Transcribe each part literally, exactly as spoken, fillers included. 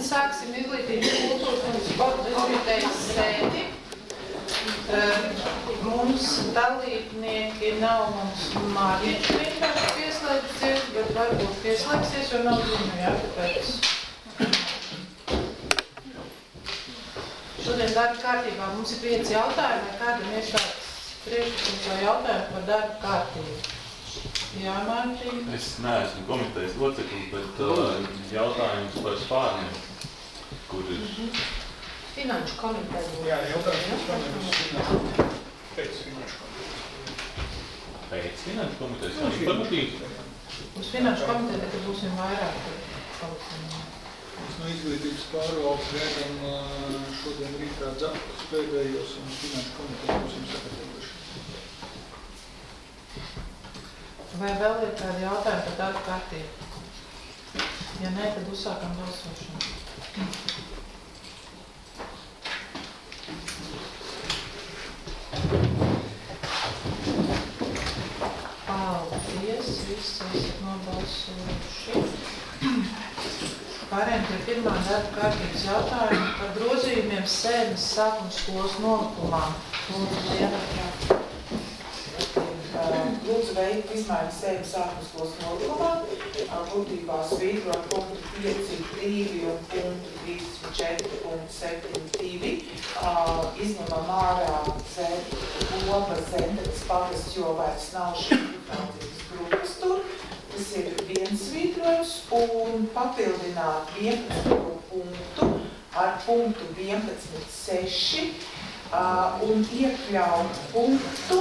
Sāksim izglītības kultūras un sporta komitejas sēdi. Mums dalībnieki nav mums Mārķis vienkārši pieslēgsies, bet varbūt pieslēgsies, jo nav zinu, jā, kāpēc. Šodien darba kārtībā mums ir pieci jautājumi, vai kādam ir tāds priekšlikums vai jautājumi par darba kārtību. Jā, Mārķi. Es neesmu komitejas loceklis, bet uh, jautājums par spārniem, kur ir... Mm-hmm. Finanšu komiteja. Jā, jautājums par finanšu pēc finanšu komitejas. Pēc finanšu komitejas? Jā, informatīvi. Uz finanšu komiteja, tad būsim vairāk. Mēs no izglītības pārvaldes vēram šodien rītā dzakus pēdējos un finanšu komiteja būsim sagatavojuši. Vai vēl ir kādi jautājumi par darba kārtību? Ja nē, tad uzsākam balsošanu. Paldies, visi esat nobalsojuši. Pārējiem pie pirmā darba kārtības jautājuma par grozījumiem sēdes sākuma skolas nolikumā. Lūdzu, Liena. Lūdzu veikt izmaiņas sēdes sākuma skolas nolikumā, būtībā svītrot punktu pieci divi un punktu trīsdesmit četri punktu septiņi divi, izņemam ārā Loma Zendetes pagasts, jo vairs nav šīs uzraudzības grupas tur. Tas ir viens svītrojums un papildināt vienpadsmito punktu ar punktu vienpadsmit seši un iekļaut punktu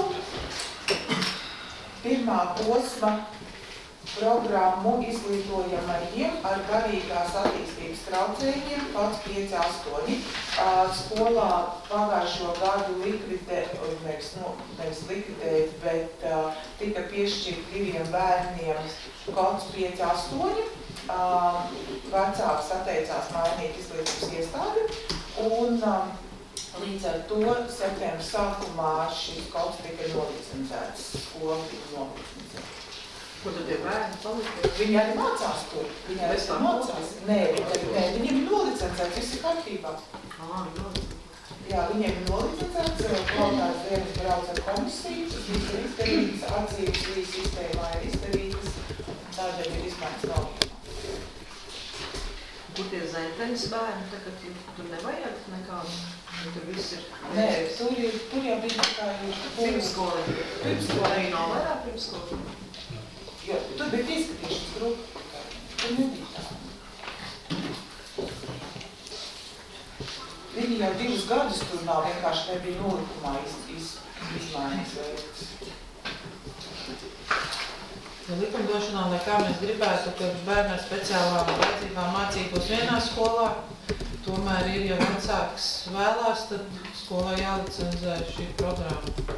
pirmā posma programmu izglītojamajiem ar garīgās attīstības traucējumiem pats pieci astoņi. Skolā pagājušo gadu likvidē, nevis, nu, nevis likvidēt, bet uh, tika piešķirt diviem bērniem kods pieci astoņi. Uh, vecāks atteicās mainīt izglītības iestādi un uh, līdz ar to septembra sākumā šis kods tika nolicencēts, skola tika nolicencēts. Ko tad tie bērni palika? Viņi arī mācās tur. Viņi arī mācās. Nē, nē, viņiem ir nolicencēts, viss ir kārtībā. Ah, Jā, viņiem ir nolicencēts, kvalitātes dienas brauc ar komisiju, tas viss ir izdarīts, atzīmes visi sistēmā ir izdarītas, tādēļ ir izmaiņas nolikumā. Kur tie Zentenes bērni, tagad tur nevajag nekādu? Tur viss ir... Nē, tur, ir, tur jau bija kā ir... Pirmskolē. Pirmskolē. Arī nav vairāk pirmskolē. Jo, tur bija izskatīšanas grupa. Tur nebija tā. Viņi jau divus gadus tur nav, vienkārši nebija nolikumā iz, iz, izmaiņas veiktas. Ja likumdošanā, lai kā mēs gribētu, ka bērni ar speciālām vajadzībām mācībos vienā skolā, tomēr ir, ja vecāks vēlās, tad skolā jālicenzē šī programma.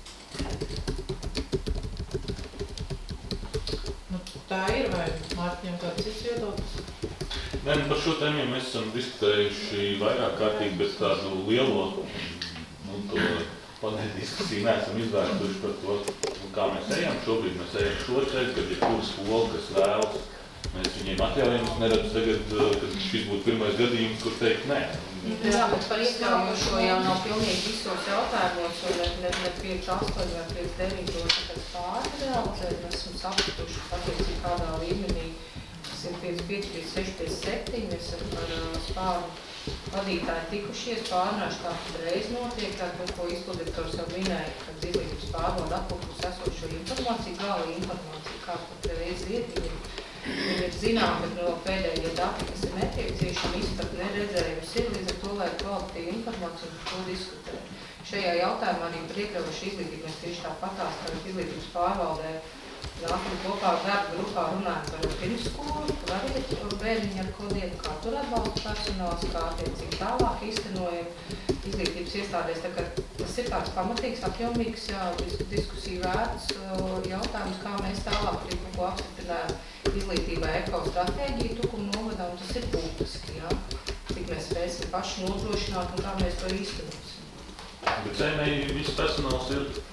Nu, tā ir, vai Mārtiņam kāds cits viedoklis? Nē, nu par šo tēmu mēs esam diskutējuši vairāk kārtīgi, bet tādu lielo, nu, to panēļ diskusiju neesam izvērtuši par to, kā mēs ejam. Šobrīd mēs ejam šo ceļu, kad ir kura skola, kas vēlas. Mēs viņiem atļaujam, es neredzu tagad, kad šis būtu pirmais gadījums, kur teikt nē. Jā, bet par iekļaujošo jau nav pilnīgi visos jautājumos, jo ne, ne, ne pieci astoņi vai pieci deviņi to tikai pārrealizēt. Mēs esam sapratuši patiesībā kādā līmenī simt pieci pieci, seši pieci septiņi. Mēs esam ar spāru vadītāji tikušies, pārnāši kā reiz notiek, tā, ko izpildirektors jau minēja, kad izglītības pārvalda apkopus esošo informāciju, gala informāciju, kā pat reiz iet. Viņi ir zinām, ka no pēdējie dati, kas ir nepieciešami, izpratne redzējums ir, līdz ar to, lai kvalitīva informācija par to diskutē. Šajā jautājumā arī par iekļaujošu izglītību mēs tieši tāpatās, ka izglītības pārvaldē nākam kopā ar darba grupā runājam par pirmsskolu, kur arī ir bērniņi ar kodiem, kā tur atbalsta personāls, kā attiecīgi tālāk īstenojam izglītības iestādēs. Tā kā tas ir tāds pamatīgs, apjomīgs, jā, diskusiju vērts jautājums, kā mēs tālāk arī ko apstiprinājam izglītībai ekostratēģiju Tukuma novadā, un tas ir būtiski, jā. Cik mēs spēsim paši nodrošināt un kā mēs to īstenosim. Bet cēmēji viss personāls ir?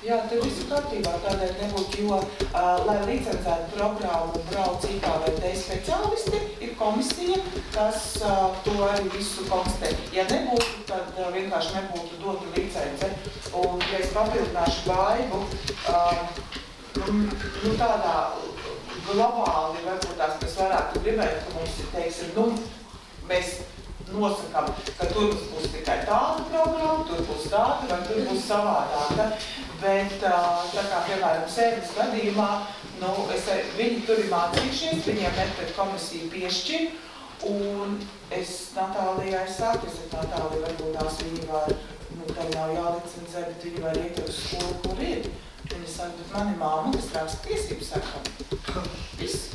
Jā, tad viss ir kārtībā, tādēļ nebūtu, jo, uh, lai licencētu programmu brauc I K V T speciālisti, ir komisija, kas uh, to arī visu konstatē. Ja nebūtu, tad uh, vienkārši nebūtu dotu licence. Un, ja es papildināšu Baibu, uh, nu, tādā globāli, varbūt tās mēs varētu gribēt, ka mums ir, teiksim, nu, mēs nosakām, ka tur būs tikai tāda programma, tur būs tāda, vai tur būs savādāka. Bet, tā kā, piemēram, sēdes gadījumā, nu, es, viņi tur ir mācījušies, viņiem nepret komisiju piešķir, un es Natālijai saku, es ar Natāliju varbūt tās viņi var, nu, tā nav jālicenzē, bet viņi var iet uz skolu, kur ir. Viņi saka, bet mani māma, kas raksta tiesības sakam. Viss.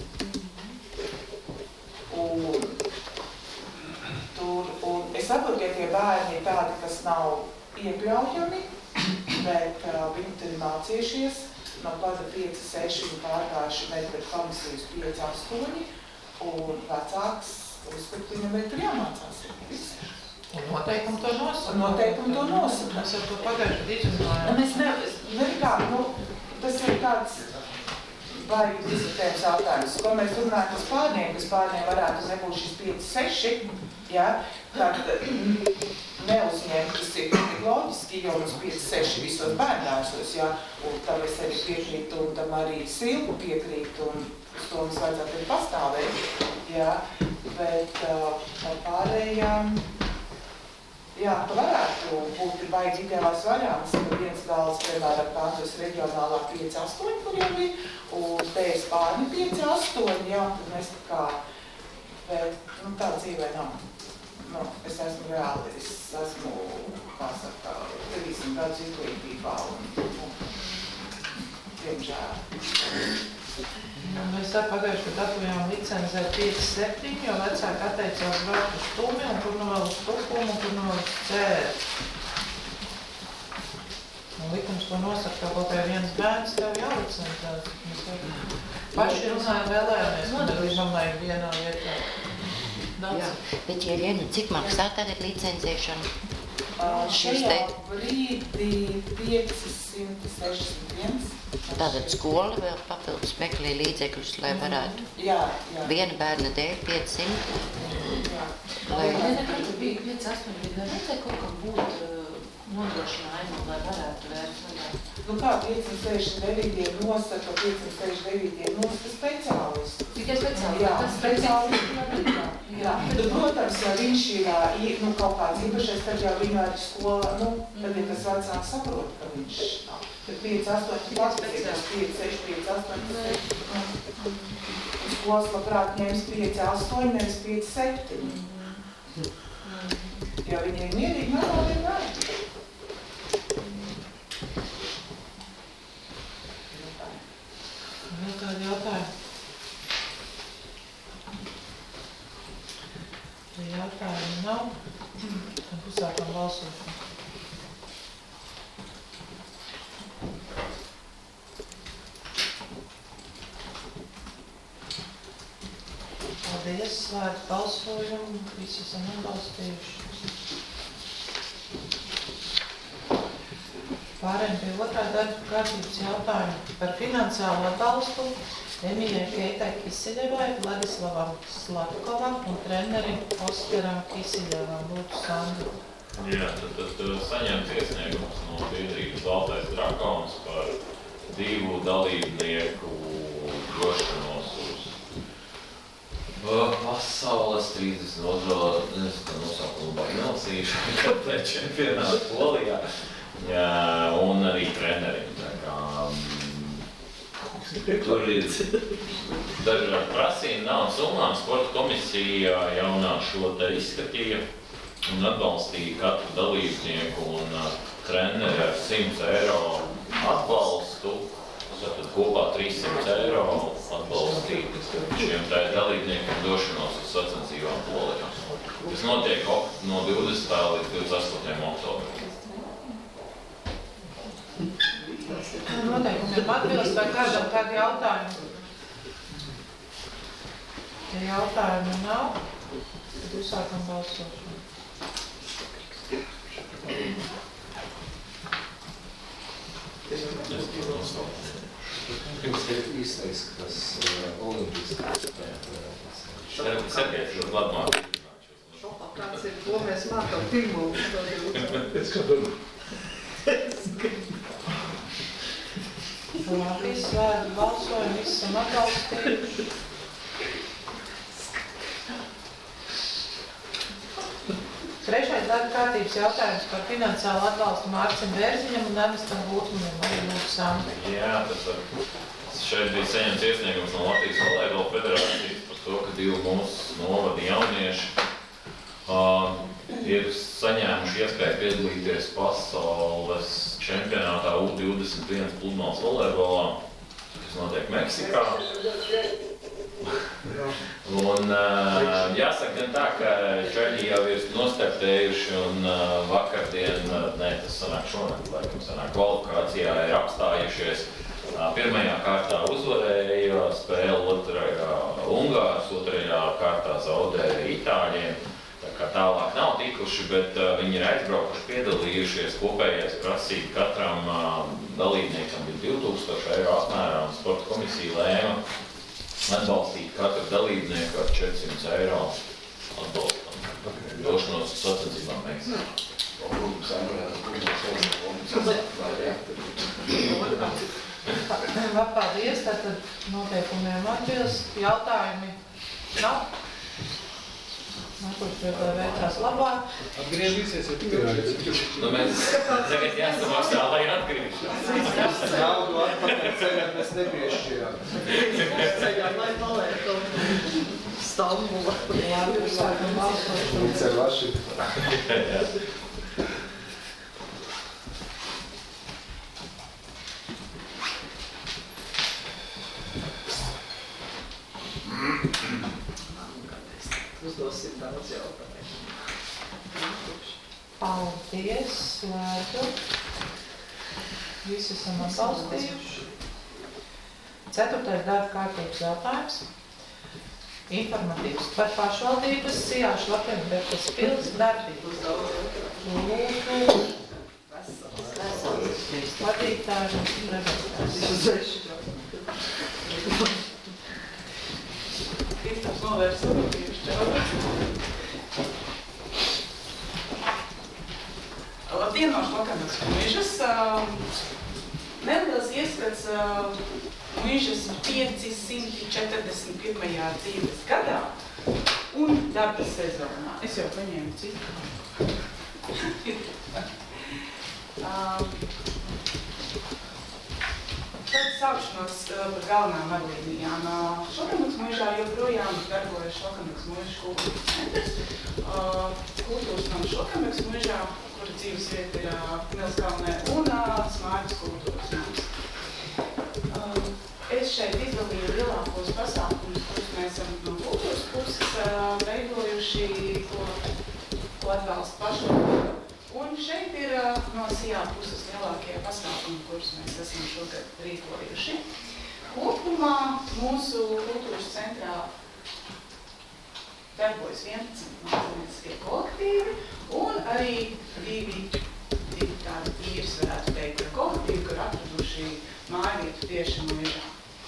Un tur, un es saprotu, ka tie bērni ir tādi, kas nav iekļaujami, bet uh, viņi tur ir mācījušies, no kāda pieci, seši viņi pārgājuši medpret komisijas pieci, astoņi, un vecāks uzskatu viņam vēl tur jāmācās. Un noteikumi to nosaka. Noteikumi to nosaka. Mēs ar to pagājuši diskusējām. Mēs ne, nekā, nu, tas ir tāds baigi diskutējums jautājums, ko mēs runājam par spārniem, ka spārniem varētu nebūt šis pieci, seši, ja, tad neuzņemt, tas ir loģiski, jo mums pieci, seši visos bērndārsos, ja, un tam es arī piekrītu, un tam arī Silpu piekrītu, un uz to mums vajadzētu arī pastāvēt, ja, bet uh, pārējām, jā, ka varētu būt ir baigi ideāls variants, ka viens gals, piemēram, Kantos reģionālā pieci, astoņi, kur jau bija, un te ir Spārņi pieci, astoņi, jā, tad mēs tā kā, bet, nu, tā dzīvē nav. Nu, es esmu reāli, es esmu, kā saka, trīsdesmit gadus izglītībā, un, un, diemžēl. Mēs tā pagājuši, ka dabūjām licencē pieci, septiņi, jo vecāki atteicās braukt uz Tumi, un kur nu vēl uz Tukumu, un kur nu vēl uz Cēri. Un likums to nosaka, ka kaut kā viens bērns tev jālicencē. Mēs paši runājam vēlējamies, un tad gribam, lai vienā vietā. Jā, bet, Jēļena, cik maksā tagad licencēšana? Uh, šajā brīdī piecsimt sešdesmit viens. Tātad skola vēl papildus meklē līdzekļus, lai varētu Jā, jā. viena bērna dēļ piecsimt. Jā. Lai... Tur bija pieci, astoņi, bet nevajadzēja kaut kā būt nodrošinājumu, lai varētu vērt vaļā. Nu kā piecsimt sešdesmit deviņi nosaka, piecsimt sešdesmit deviņi nosaka speciālisti. Tikai speciālisti? Jā, Tas speciālisti jau ir. Jā, tad, protams, ja viņš ir nu, kaut kāds īpašais, tad jau viņu arī skolā, nu, tad ir tas vecāks saprot, ka viņš nav. Tad pieci, astoņi, paskatījās, pieci, seši, pieci, astoņi, un skolas labprāt ņems pieci, astoņi, nevis pieci, septiņi. Ja viņi ir mierīgi, nav vienmēr. Vēl kādi jautājumi? Ja jautājumi nav, tad uzsākam balsošanu. Paldies, slēdz balsojumu, visi esam atbalstījuši. Pārējiem pie otrā darba kārtības jautājumu par finansiālo atbalstu Emīlijai Keitai Kisiļevai, Vladislavam Slatkovam un trenerim Oskaram Kisiļevam. Lūdzu, Sandra. Jā, tad, tad saņemts iesniegums no biedrības Baltais Drakons par divu dalībnieku došanos uz pasaules trīsdesmit otro nezinu, nosaukumu baigi nelasīšu, kāpēc čempionātu Polijā. Jā, un arī trenerim. Tā kā, tur ir dažādi prasījumi, nav summām. Sporta komisija jaunā šo te izskatīja un atbalstīja katru dalībnieku un uh, treneri ar simt eiro atbalstu. Tātad kopā trīssimt eiro atbalstīt šiem tā dalībniekiem došanos uz sacensībām Polijā. Tas notiek no divdesmitā līdz divdesmit astotajam oktobrim. Noteikumiem atbilst vai kādam kādi jautājumi? Ja jautājumi nav, tad uzsākam balsošanu. Jums ir īstais, kas olimpiskās spēlēs. Sergejs ir labāk. Kāds ir, ko mēs mākam pirmo? Es skatos. Labi, svētku balsojumu, visi esam atbalstījuši. Trešais darba kārtības jautājums par finansiālu atbalstu Mārcim Bērziņam un Ernestam Gutmanim. Arī lūdzu Sandra. Jā, tad šeit bija saņemts iesniegums no Latvijas volejbola federācijas par to, ka divi mūsu novada jaunieši uh, ir saņēmuši iespēju piedalīties pasaules čempionātā U divdesmit viens pludmales volejbolā, kas notiek Meksikā. Un uh, jāsaka gan tā, ka čaļi jau ir nostartējuši un uh, vakardien, uh, ne, tas sanāk šonakt, laikam sanāk kvalifikācijā, ir apstājušies. Uh, pirmajā kārtā uzvarēja spēle, otrajā Ungārs, otrajā kārtā zaudēja Itāļiem. Tā kā tālāk nav tikuši, bet uh, viņi ir aizbraukuši, piedalījušies, kopējais prasīt katram uh, dalībniekam bija divi tūkstoši eiro apmērā un sporta komisija lēma atbalstīt katru dalībnieku ar četrsimt eiro atbalstam. Došanos sacensībām Meksikā. Paldies, tātad noteikumiem atbilst. Jautājumi nav? Nākoši pie tā veicās labāk. Atgriezīsies, ja tikai vajadzēs. Nu, mēs tagad jāsamaksā, lai atgriežās. Naudu atpakaļ ceļā mēs nepiešķirām. Ceļā, lai palētu Stambula. Labi, sākam balsošanu. Līdz ar Vašingtonu. Uzdosim daudz jautājumu. Paldies, slēdzu. Visi esam atbalstījuši. Ceturtais darba kārtības jautājums. Informatīvs par pašvaldības Sijāšu Latvijas pils darbību. Lūdzu, vadītāju un reprezentants. Kristofs novērs sabiedrības čaudas. Labdien, no Šlakanas muižas. Neliels ieskats muižas piecsimt četrdesmit pirmajā dzīves gadā un darba sezonā. Es jau paņēmu citu. Tad sākšanos par galvenām vadlīnijām. Šlakanas muižā joprojām darbojas Šlakanas muižas kultūras centrs. Kultūras nama Šlakanas muižā, kura dzīves vieta ir Milskalnē, un Smārgas kultūras nams. Es šeit izdalīju lielākos pasākumus, kurus mēs esam no kultūras puses veidojuši, ko, ko atbalsta pašvaldība. Un šeit ir no Sijā puses lielākie pasākumi, kurus mēs esam šogad rīkojuši. Kopumā mūsu kultūras centrā darbojas vienpadsmit mākslinieciskie kolektīvi un arī divi, divi tādi īres, varētu teikt, kolektīvi, kur atraduši mājvietu tieši muižā.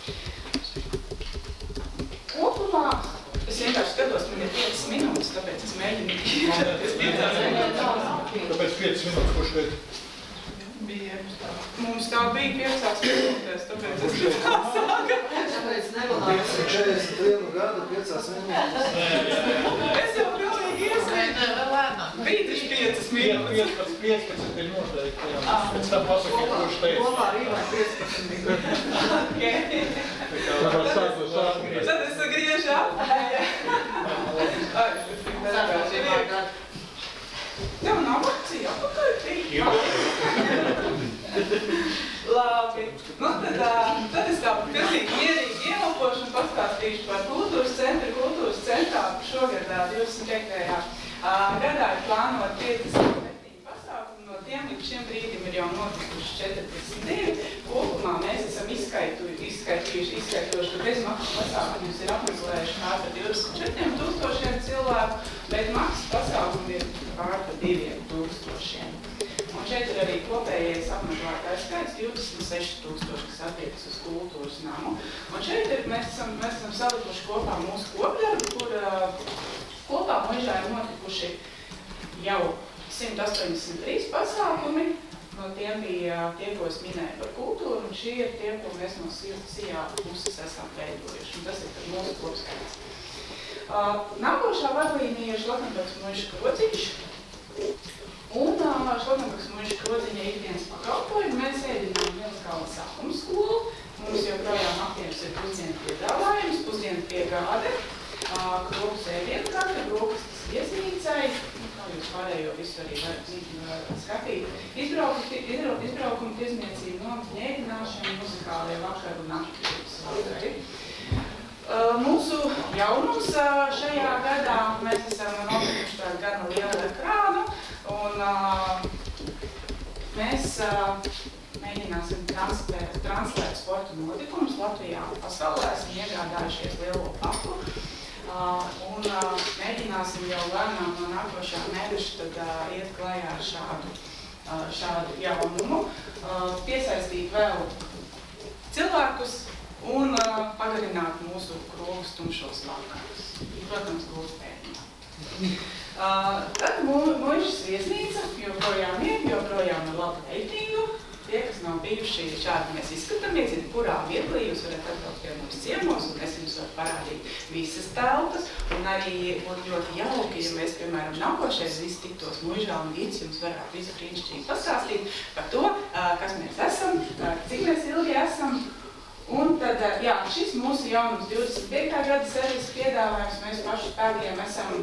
Kopumā es vienkārši skatos, man ir piecas minūtes, tāpēc es mēģinu ieties piecās minūtes. Tāpēc piecas minūtes, ko šeit? Bija, mums tā bija piecās minūtēs, tāpēc es piecās sāka. Tāpēc nevalās. četrdesmit vienu gadu, piecās minūtes. Es jau pilnīgi iesniegu. Bija taču piecas minūtes. piecpadsmit, piecpadsmit ir noteikti, jā. Pēc tam pasakiet, kurš teica. Kopā arī vai piecpadsmit minūtes. Tad es sagriežu atpakaļ. Tev nav akcija atpakaļ? Labi. Nu, tad, tad es tā pilnīgi mierīgi ieelpošu un pastāstīšu par kultūras centru. Kultūras centrā šogad divdesmit piektajā gadā ir plānot piecdesmit septiņi pasākumi, no tiem līdz šim brīdim ir jau notikuši četrdesmit divi. Kopumā mēs esam izskaitījuši, izskaitījuši, izskaitoši, ka bezmaksas pasākumus ir apmeklējuši pār par divdesmit četriem tūkstošiem cilvēku, bet maksas pasākumi ir pār par diviem tūkstošiem. Un šeit ir arī kopējais apmeklētāju skaits divdesmit seši tūkstoši, kas attiecas uz kultūras namu. Un šeit ir, mēs, esam, mēs esam salikuši kopā mūsu kopdarbu, kur uh, kopā Muižā ir notikuši jau simt astoņdesmit trīs pasākumi. No tiem bija tie, ko es minēju par kultūru, un šie ir tie, ko mēs no Sijā puses esam veidojuši. Un tas ir par mūsu kopskaits. Uh, nākošā vadlīnija ir Šlotenbergs Muiža Krodziņš. Un uh, Šlotenbergs Muiža Krodziņa ikdienas pakalpojumi mēs ēdinām Lielskalna sākuma skolu. Mums joprojām aktīvs ir pusdienu piedāvājums, pusdienu piegāde, uh, kropas ēdienkarte, brokastis viesnīcai. Kā jūs pārējo visu arī varat skatīt. Izbraukuma, izbraukuma tirzniecība, nomas ēdināšana, muzikālie vakaru un aktīvas vakari. Uh, mūsu jaunums uh, šajā gadā mēs esam nopirkuši tādu gana lielu ekrānu un uh, mēs uh, mēģināsim translēt, translēt sporta notikumus Latvijā un pasaulē. Esam iegādājušies lielo paku uh, un uh, mēģināsim jau lēnām no nākošā mēneša tad uh, iet klajā ar šādu, uh, šādu jaunumu, uh, piesaistīt vēl cilvēkus un uh, pagarināt mūsu krogus tumšos vakarus. Protams, gūt pēdņā. Uh, tad Muižas viesnīca joprojām ir, joprojām ir laba reitingu. Tie, kas nav bijuši šādi, mēs izskatāmies, kurā vietlī jūs varat atbraukt pie mums ciemos, un es jums varu parādīt visas telpas. Un arī būtu ļoti jauki, ja mēs, piemēram, nākošais visi tiktos Muižā un Vīts, jums varētu visu brīnišķīgi pastāstīt par to, uh, kas mēs esam, uh, cik mēs ilgi esam. Un tad, jā, šis mūsu jaunums divdesmit piektā gada serijas piedāvājums, mēs paši spēkiem esam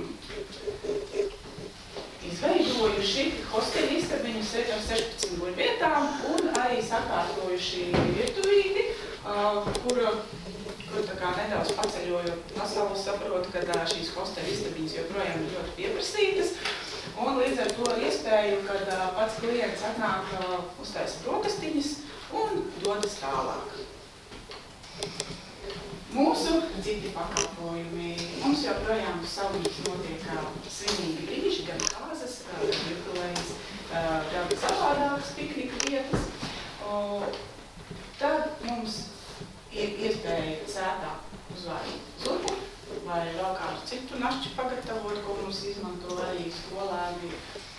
izveidojuši hosteļu istabiņu ar sešpadsmit guļvietām un arī sakārtojuši virtuvīti, kur, kur tā kā nedaudz paceļojot pasauli saprotu, ka šīs hosteļu istabiņas joprojām ir ļoti pieprasītas. Un līdz ar to iespēju, kad pats klients atnāk uztaisa brokastiņas un dodas tālāk. Mūsu citi pakalpojumi. Mums joprojām saulīt notiek svinīgi brīži, gan kāzas, gan virtuvējas, gan savādākas piknika vietas. Tad mums ir iespēja sētā uzvārīt zupu vai vēl kādu citu našķi pagatavot, ko mums izmanto arī skolēni.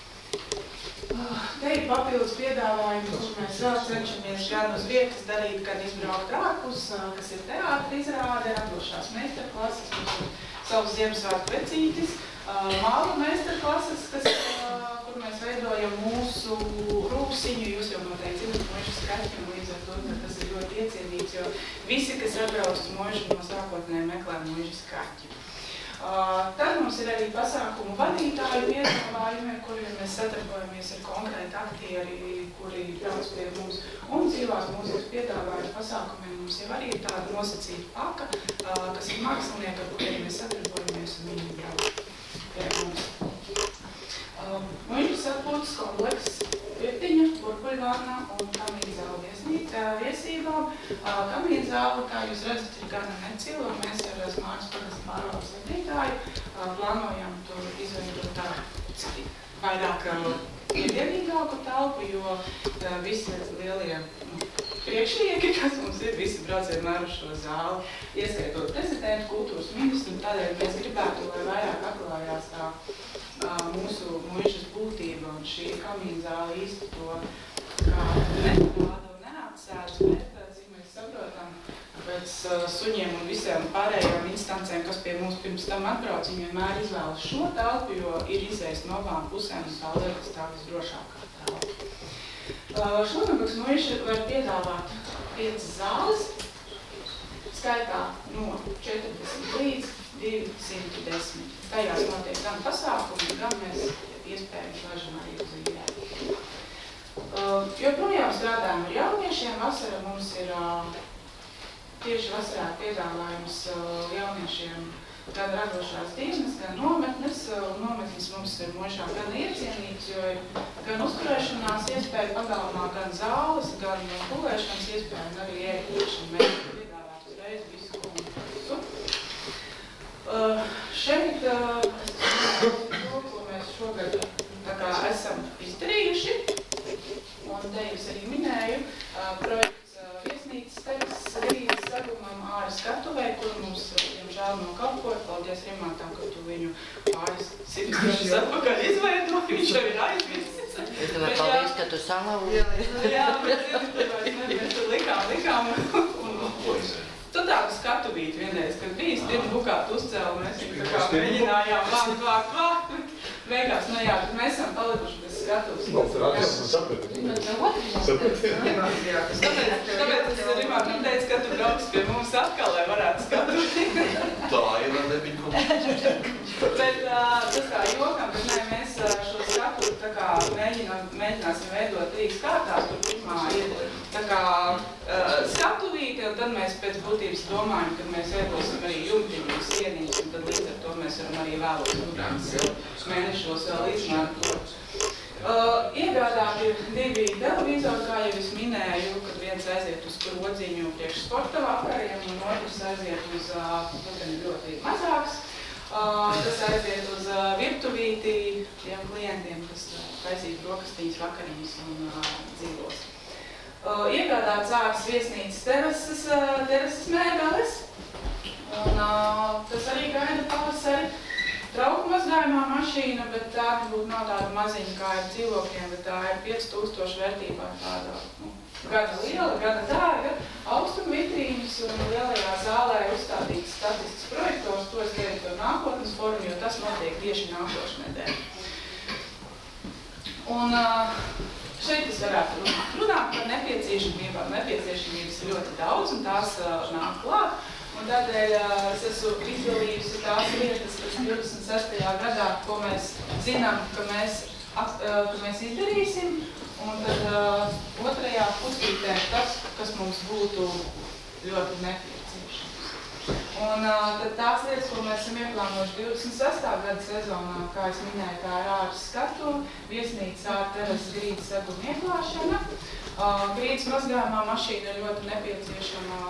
Te ir papildus piedāvājumi, kur mēs vēl cenšamies gan uz vietas darīt, gan izbraukt ārpus, kas ir teātra izrāde, radošās meistarklases, mums ir savs Ziemassvētku vecītis, māla meistarklases, kas, kur mēs veidojam mūsu rūsiņu. Jūs jau noteikti zināt Muižas kaķi, un līdz ar to tas ir ļoti iecienīts, jo visi, kas atbrauc uz Muižu, no sākotnē meklē Muižas kaķi. Uh, tad mums ir arī pasākumu vadītāju piedāvājumi, ar kuriem mēs sadarbojamies ar konkrēti aktieri, kuri brauc pie mums. Un dzīvās mūzikas piedāvājumu pasākumiem mums jau arī ir tāda nosacīta paka, uh, kas ir mākslinieki, ar kuriem mēs sadarbojamies un viņi brauc pie mums. Uh, Muižas atpūtas komplekss Pirtiņa, Burbuļvārnā un kamīnzāla viesībām. Kamīnzāla, kā jūs redzat, ir gana necila, un mēs ar Smāras pagastu pārvaldes vadītāju plānojam tur izveidot tādu vairāk iedienīgāku telpu, jo visi lielie priekšnieki, kas mums ir, visi brauc vienmēr uz šo zāli, ieskaitot prezidentu, kultūras ministru, un tādēļ mēs gribētu, lai vairāk atklājās tā mūsu Muižas būtība, un šī kamīnzāla īsti to kā neparāda un neatsēdz, bet, cik mēs saprotam, pēc suņiem un visiem pārējām instancēm, kas pie mums pirms tam atbrauc, viņi vienmēr izvēlas šo telpu, jo ir izējis no abām pusēm, un tā liekas tā visdrošākā telpa. Šlotenbergs Muiža var piedāvāt piecas zāles, skaitā no četrdesmit līdz divsimt desmit. Tajās notiek gan pasākumi, gan mēs iespējams važam arī uz īrē. Uh, joprojām strādājam ar jauniešiem. Vasara mums ir uh, tieši vasarā piedāvājums uh, jauniešiem gan radošās dienas, gan nometnes. Uh, nometnes mums ir Muižā gan iecienīts, jo ir gan uzturēšanās iespēja pagalmā, gan zāles, gan gulēšanas iespēja un arī ēdināšana. Mēs piedāvājam uzreiz visu, ko mums visu. Uh, šeit uh, to, ko mēs šogad tā kā esam izdarījuši, un te jūs arī atpakaļ izveidoju, viņš jau ir aizmirsis. Es domāju, paldies, ka tu salauzi. Jā, bet mēs tur likām, likām. Tu tādu skatuvīti vienreiz, kad bija stirnu bukāt uzcēlu, mēs viņu tā kā mēģinājām vākt, vākt, vākt. Beigās, nu jā, bet mēs esam palikuši bez skatuvs. No, tur atrast un saprati. Saprati. Tāpēc es arī man teicu, ka tu brauks pie mums atkal, lai varētu skatuvīt. Tā ir nebiņu komunikācija. Bet tas kā jokam, bet nē, mēs šo skatuvi tā kā mēģinām, mēģināsim veidot trīs kārtās, tur pirmā ir tā kā skatuvīte, un tad mēs pēc būtības domājam, kad mēs veidosim arī jumtiņus, sieniņus, un tad līdz ar to mēs varam arī vēlos mēnešos vēl izmantot. Uh, iegādāti ir divi televizori, kā jau es minēju, kad viens aiziet uz krodziņu priekš sporta vakariem, un otrs aiziet uz, uh, gan ļoti mazāks, uh, tas aiziet uz uh, virtuvīti tiem klientiem, kas uh, taisīt brokastīņas vakariņas un uh, dzīvos. Uh, iegādāts ārsts viesnīcas terases, uh, terases mēbeles, un uh, tas arī gaida pavasari. Trauku mazgājumā mašīna, bet tā būtu nav tāda maziņa kā ir dzīvokļiem, bet tā ir pieci tūkstoši vērtībā tāda, nu, gana liela, gana dārga, augstuma vitrīnas un lielajā zālē uzstādīts statisks projektors, to es teiktu par nākotnes formu, jo tas notiek tieši nākošu nedēļu. Un šeit es varētu runāt, runāt par nepieciešamībām. Nepieciešamības ir ļoti daudz un tās nāk klāt. Un tādēļ es esmu izdalījusi tās lietas, kas divdesmit sestajā gadā, ko mēs zinām, ka mēs, ka mēs izdarīsim. Un tad uh, otrajā pusītē tas, kas mums būtu ļoti nepieciešams. Un uh, tad tās lietas, ko mēs esam ieplānojuši divdesmit sestā gada sezonā, kā es minēju, tā ir ārsta skatuve, viesnīca ārta terases grīdas seguma ieklāšana. Uh, grīdas mazgājumā mašīna ir ļoti nepieciešama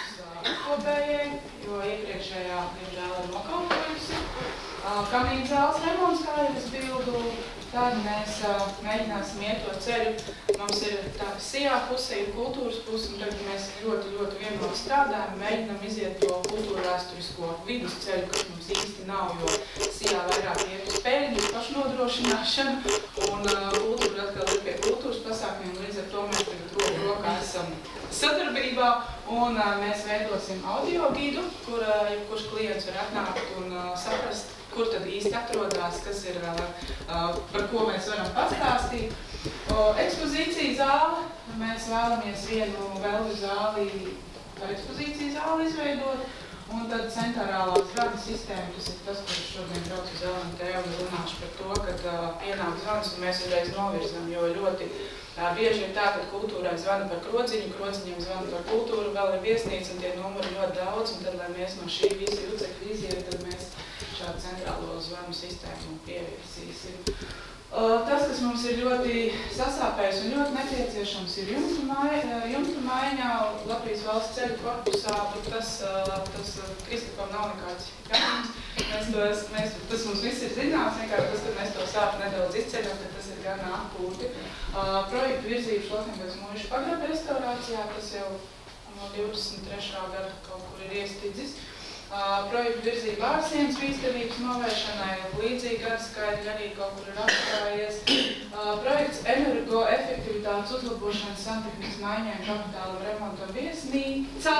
uzkopējai, jo iepriekšējā, diemžēl, ir nokalpojusi. Kamīna zāles remonts, kā jau es bildu, tad mēs mēģināsim iet to ceļu. Mums ir tāda sijā puse, ir kultūras puse, un tagad mēs ļoti, ļoti vienmēr strādājam, mēģinām iziet to kultūra vēsturisko vidusceļu, kas mums īsti nav, jo sijā vairāk iet uz peļņu, pašnodrošināšanu, un kultūra atkal ir pie kultūras pasākumiem, līdz ar to mēs tagad roku rokā esam sadarbībā, un uh, mēs veidosim audio gidu, kur uh, jebkurš klients var atnākt un uh, saprast, kur tad īsti atrodas, kas ir, uh, uh, par ko mēs varam pastāstīt. Uh, ekspozīcija zāle, mēs vēlamies vienu velvi zāli, par ekspozīciju zāli izveidot, un tad centrālās zvana sistēma, tas ir tas, kur es šodien braucu uz L M T un runāšu par to, kad uh, pienāk zvans un mēs uzreiz novirzam, jo ļoti uh, bieži ir tā, ka kultūrai zvana par krodziņu, krodziņiem zvana par kultūru, vēl ir viesnīca un tie numuri ļoti daudz, un tad, lai mēs no šī visa jucekļa iziet, tad mēs šādu centrālo zvanu sistēmu pieviesīsim. Uh, tas, kas mums ir ļoti sasāpējis un ļoti nepieciešams, ir jumtu, maiņa, jumtu maiņā Latvijas valsts ceļu korpusā, bet tas, uh, tas uh, Kristapam nav nekāds gadījums. Mēs to, mēs, tas mums viss ir zināms, vienkārši tas, ka mēs to sāpu nedaudz izceļam, tad tas ir gan akūti. Uh, projektu virzību Šlotnebels mūžu pagraba restaurācijā, tas jau no divdesmit trešā gada kaut kur ir iestidzis. Uh, projektu virzība ārsienas bīstamības novēršanai, līdzīgi gada skaidri arī kaut kur ir apstājies. Uh, projekts energoefektivitātes uzlabošanas santehnikas maiņai un kapitāla remontam viesnīcā,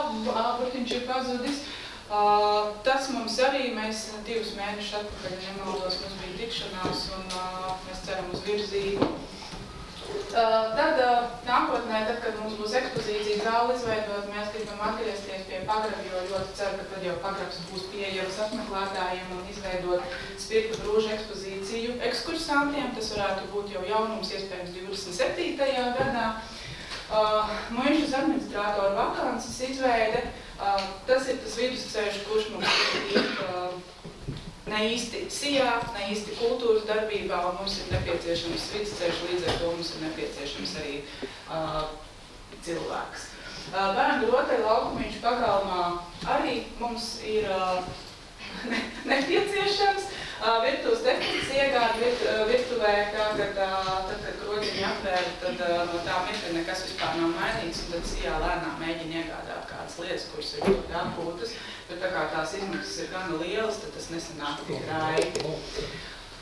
bet viņš ir pazudis. Uh, tas mums arī, mēs divus mēnešus atpakaļ nemaldos, mums bija tikšanās un uh, mēs ceram uz virzību. Uh, tad uh, nākotnē, tad, kad mums būs ekspozīcija zāle izveidot, mēs gribam atgriezties pie pagraba, jo ļoti ceru, ka tad jau pagrabs būs pieejams apmeklētājiem un izveidot spirta brūža ekspozīciju ekskursantiem. Tas varētu būt jau jaunums, iespējams, divdesmit septītajā gadā. Uh, Muižas administrātora vakances izveide, uh, tas ir tas vidusceļš, kurš mums ir uh, ne īsti sijā, ne īsti kultūras darbībā, un mums ir nepieciešams vidusceļš, līdz ar to mums ir nepieciešams arī uh, cilvēks. Uh, Bērnu rotaļu laukumiņš pagalmā arī mums ir uh, ne, nepieciešams. Uh, virtuves tehnikas iegāda virt, uh, virtuvē, tā, kad, uh, tad, kad krodziņi atvēra, tad uh, no tā mirkļa nekas vispār nav mainīts, un tad sijā lēnām mēģina iegādāt kādas lietas, kuras ir ļoti akūtas, bet tā kā tās izmaksas ir gana lielas, tad tas nesanāk tik raiti.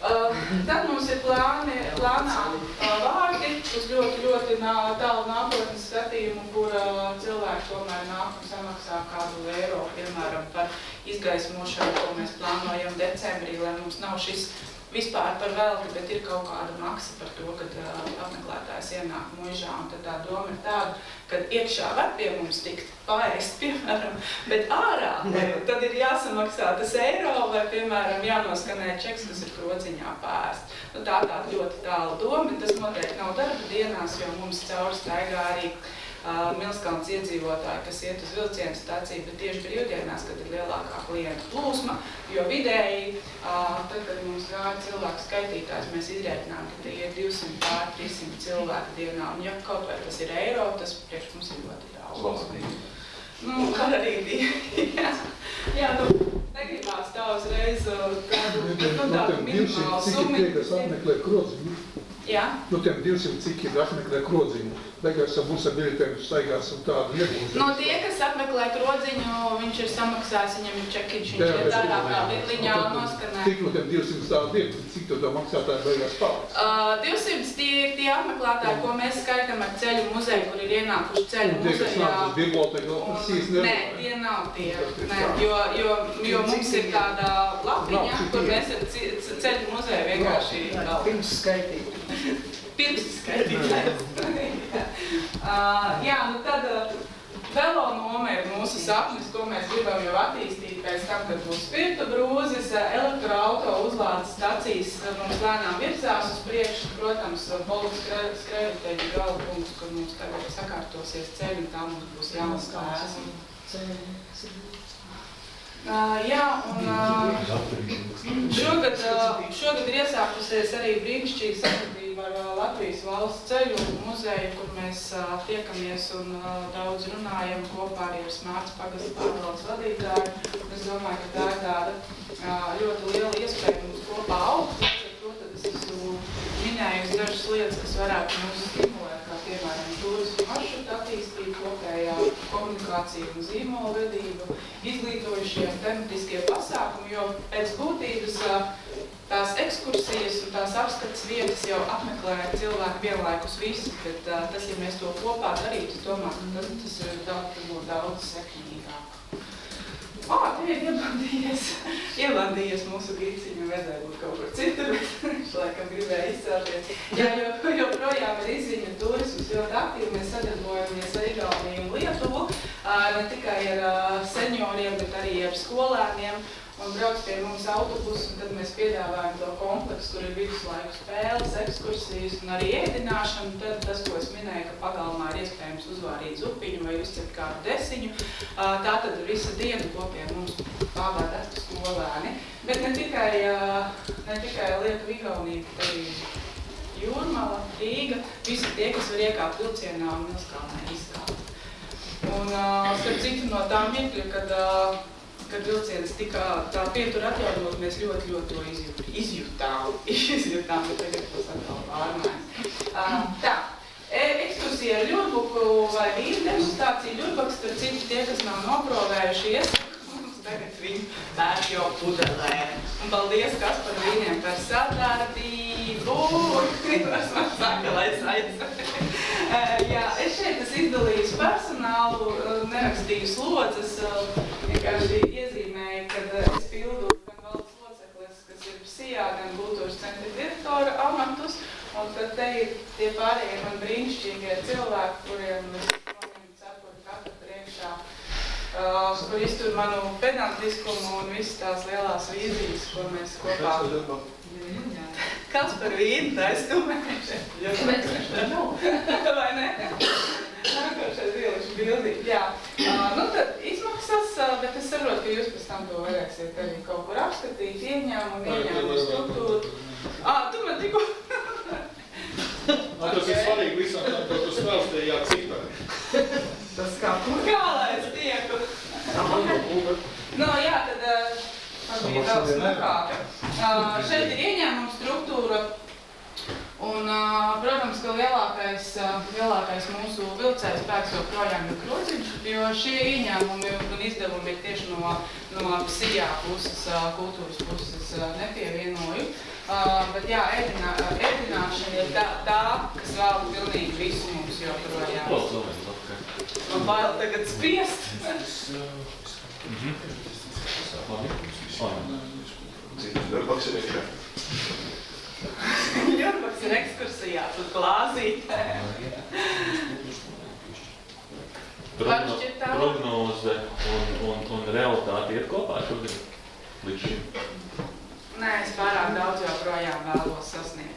Uh, tad mums ir plāni, plānā uh, vārdi uz ļoti, ļoti nā, tālu nākotnes skatījumu, kur uh, cilvēki tomēr nāk un samaksā kādu eiro, piemēram, par izgaismošanu, ko mēs plānojam decembrī, lai mums nav šis vispār par velti, bet ir kaut kāda maksa par to, kad uh, apmeklētājs ienāk muižā, un tad tā doma ir tāda, kad iekšā var pie mums tikt paēst, piemēram, bet ārā tad ir jāsamaksā tas eiro, vai, piemēram, jānoskanē čeks, kas ir krociņā paēst. Nu, tā tā ļoti tāla doma, bet tas noteikti nav darba dienās, jo mums cauri staigā arī Uh, Milskalns iedzīvotāji, kas iet uz vilcienu staciju, bet tieši brīvdienās, kad ir lielākā klienta plūsma, jo vidēji, uh, tad, kad mums gāja cilvēku skaitītājs, mēs izrēķinām, ka tie ir divsimt pār trīssimt cilvēku dienā, un ja kaut vai tas ir eiro, tas priekš mums ir ļoti daudz. Nu, var arī bija, jā. Jā, nu, negribās tā uzreiz kādu, nu, tādu minimālu summu. Cik ir tie, kas apmeklē krodziņu? Jā. Nu, tiem divsimt cik ir apmeklē krodziņu. Beigās ar mums ar biļetēm staigās un tādu nebūs. No tie, kas apmeklē krodziņu, viņš ir samaksājis, viņam ir čekiņš, viņš ir tādā kā lidliņā un noskanē. Cik no tiem divsimt stāv dienu, cik to tā maksātāji beigās paliks? Uh, divsimt tie ir tie apmeklētāji, ko mēs skaitam ar ceļu muzeju, kur ir ienākuši ceļu muzejā. Tie, kas nāk uz bibliotēku, tas īsti nevar. Nē, tie nav tie. Nē, jo, jo, jo mums ir tāda lapiņa, kur mēs ar ceļu muzeju vienkārši pirms skaitīt. Pirksti skaitītājs. uh, jā, nu tad uh, velonoma ir mūsu sapnis, ko mēs gribam jau attīstīt pēc tam, kad būs spirtu brūzes, elektroauto uzlādes stacijas mums lēnām virzās uz priekšu, protams, Polijas skrējēju gala punkts, kur mums tagad sakārtosies ceļi, un tā mums būs jāuzklājas. Uh, jā, un uh, šogad, uh, šogad ir iesākusies arī brīnišķīga sadarbība ar uh, Latvijas valsts ceļu muzeju, kur mēs uh, tiekamies un uh, daudz runājam kopā arī ar Smērts pagasta pārvaldes vadītāju. Es domāju, ka tā ir tāda uh, ļoti liela iespēja mums kopā augt. To tad es esmu minējusi dažas lietas, kas varētu mūs stimulēt, kā piemēram turismu maršrutu attīstību, kopējā komunikācija un zīmola vedību, izglītojušie tematiskie pasākumi, jo pēc būtības tās ekskursijas un tās apskats vietas jau apmeklē cilvēku vienlaikus visus, bet tas, ja mēs to kopā darītu, es domāju, ka tas ir daudz, daudz sekmīgāk. Ā, te ir ielandījies, ielandījies mūsu gīciņu, vajadzēja būt kaut kur citur, bet viņš laikam gribēja izcelties. Jā, jo, joprojām ir izziņu turismus ļoti aktīvi, mēs sadarbojamies ar Igauniju un Lietuvu, ne tikai ar senioriem, bet arī ar skolēniem, un brauc pie mums autobusu, un tad mēs piedāvājam to kompleksu, kur ir viduslaiku spēles, ekskursijas un arī ēdināšana. Tad tas, ko es minēju, ka pagalmā ir iespējams uzvārīt zupiņu vai uzcept kādu desiņu. Tā tad visa diena to pie mums pavada skolēni. Bet ne tikai, ne tikai Lietuva, Igaunija, bet arī Jūrmala, Rīga, visi tie, kas var iekāpt vilcienā un Milskalnē izkāpt. Un, starp citu, no tā mirkļa, kad kad vilciens tika tā pietura atjaunot, mēs ļoti, ļoti to izjūt, izjutām, izjutām, bet tagad tos atkal pārmaiņas. Uh, tā, ekskursija ar Ļurbuku vai vīnu degustāciju. Ļurbaks, starp citu, tie, kas nav noprovējušies, mums tagad viņi pērk jau pudelē. Un paldies Kaspar vīniem par sadarbību. Vairs man saka, lai es aizsaka. Uh, jā, es šeit esmu izdalījis personālu, uh, nerakstīju slodzes, uh, vienkārši iezīmēju, kad uh, es pildu gan valdes locekles, kas ir psijā, gan kultūras centra direktora amatus, un tad te ir tie pārējie man brīnišķīgie cilvēki, kuriem es noņemu cepuri katra priekšā, uh, kur iztur manu pedantiskumu un visas tās lielās vīzijas, ko mēs kopā... Kāds par vīnu, tā es domāju. Vai ne? Nākošais ielišu bildi. Jā. Uh, nu tad izmaksas, uh, bet es saprotu, ka jūs pēc tam to varēsiet arī kaut kur apskatīt, ieņēmumu, ieņēmumu struktūru. Ah, tu man tikko... Tas ir svarīgi visam tam, ko tu stāstīji, jā, cipari. Tas kā kur? Kā lai es tieku? No, jā, tad... Uh, Man bija daudz smukāka. Uh, šeit ir ieņēmuma struktūra, un, uh, protams, ka lielākais lielākais, lielākais mūsu vilcējs spēks joprojām ir Krodziņš, jo šie ieņēmumi un izdevumi ir tieši no, no psijā puses, kultūras puses nepievienoju. Uh, bet jā, ēdinā, ēdināšana ir tā, tā, kas vēl pilnīgi visu mums joprojām. Man bail tagad spiest. Ļorbaks ir iekšā. Ļorbaks ir ekskursijā, tur klāzītē. Progno, prognoze un, un, un realitāte iet kopā šodien līdz šim? Nē, es pārāk daudz joprojām vēlos sasniegt.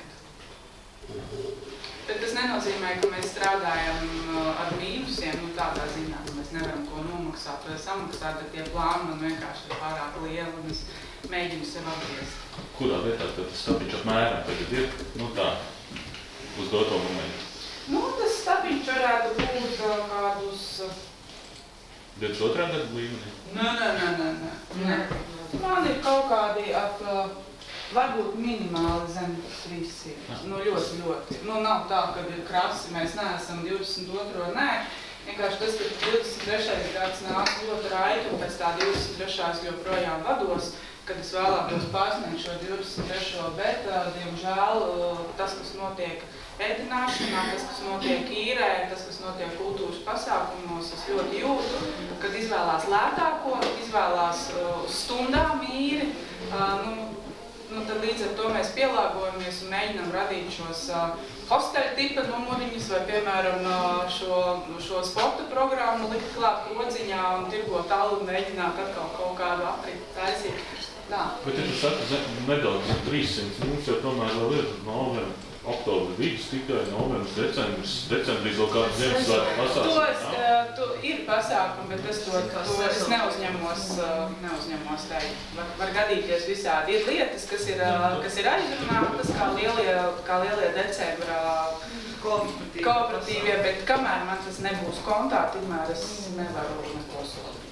Bet tas nenozīmē, ka mēs strādājam ar mīnusiem, nu tādā ziņā, ka mēs nevaram ko nomaksāt vai samaksāt, bet tie plāni man vienkārši ir pārāk lieli un es mēģinu sev apgriezt. Kurā vietā tad tas stabiņš apmēram tagad ir, nu tā, uz doto momentu? Nu, tas stabiņš varētu būt kādus... divdesmit otrā gada līmenī? Nē, nē, nē, nē, nē. Man ir kaut kādi ap... Varbūt minimāli zem trīssimt. Nu, ļoti, ļoti. Nu, nav tā, ka ir krasi, mēs neesam divdesmit otro nē. Vienkārši tas, ka divdesmit trešais gads nāk ļoti raiti, un pēc tā divdesmit trešās joprojām vados, kad es vēlētos pārsniegt šo divdesmit trešo, bet, diemžēl, tas, kas notiek ēdināšanā, tas, kas notiek īrē, tas, kas notiek kultūras pasākumos, es ļoti jūtu, kad izvēlās lētāko, izvēlās stundām īri, nu, Nu, tad līdz ar to mēs pielāgojamies un mēģinām radīt šos uh, hosteļu tipa numuriņus vai, piemēram, uh, šo, šo sporta programmu likt klāt Krodziņā un tirgot talu un mēģināt atkal kaut kādu apritu taisīt. Tā. Bet, ja tu saki, nedaudz trīssimt, mums jau tomēr vēl ir novembris, oktobra vidus tikai, novembris, decembris, decembris vēl kāds Ziemassvētku pasākums. To es, uh, tu, ir pasākumi, bet es to, to es neuzņemos, uh, neuzņemos tai. Var, var gadīties visādi. Ir lietas, kas ir, uh, kas ir aizrunātas, kā lielie, kā lielie decembra kooperatīvie, bet kamēr man tas nebūs kontā, tikmēr es nevaru neko solīt.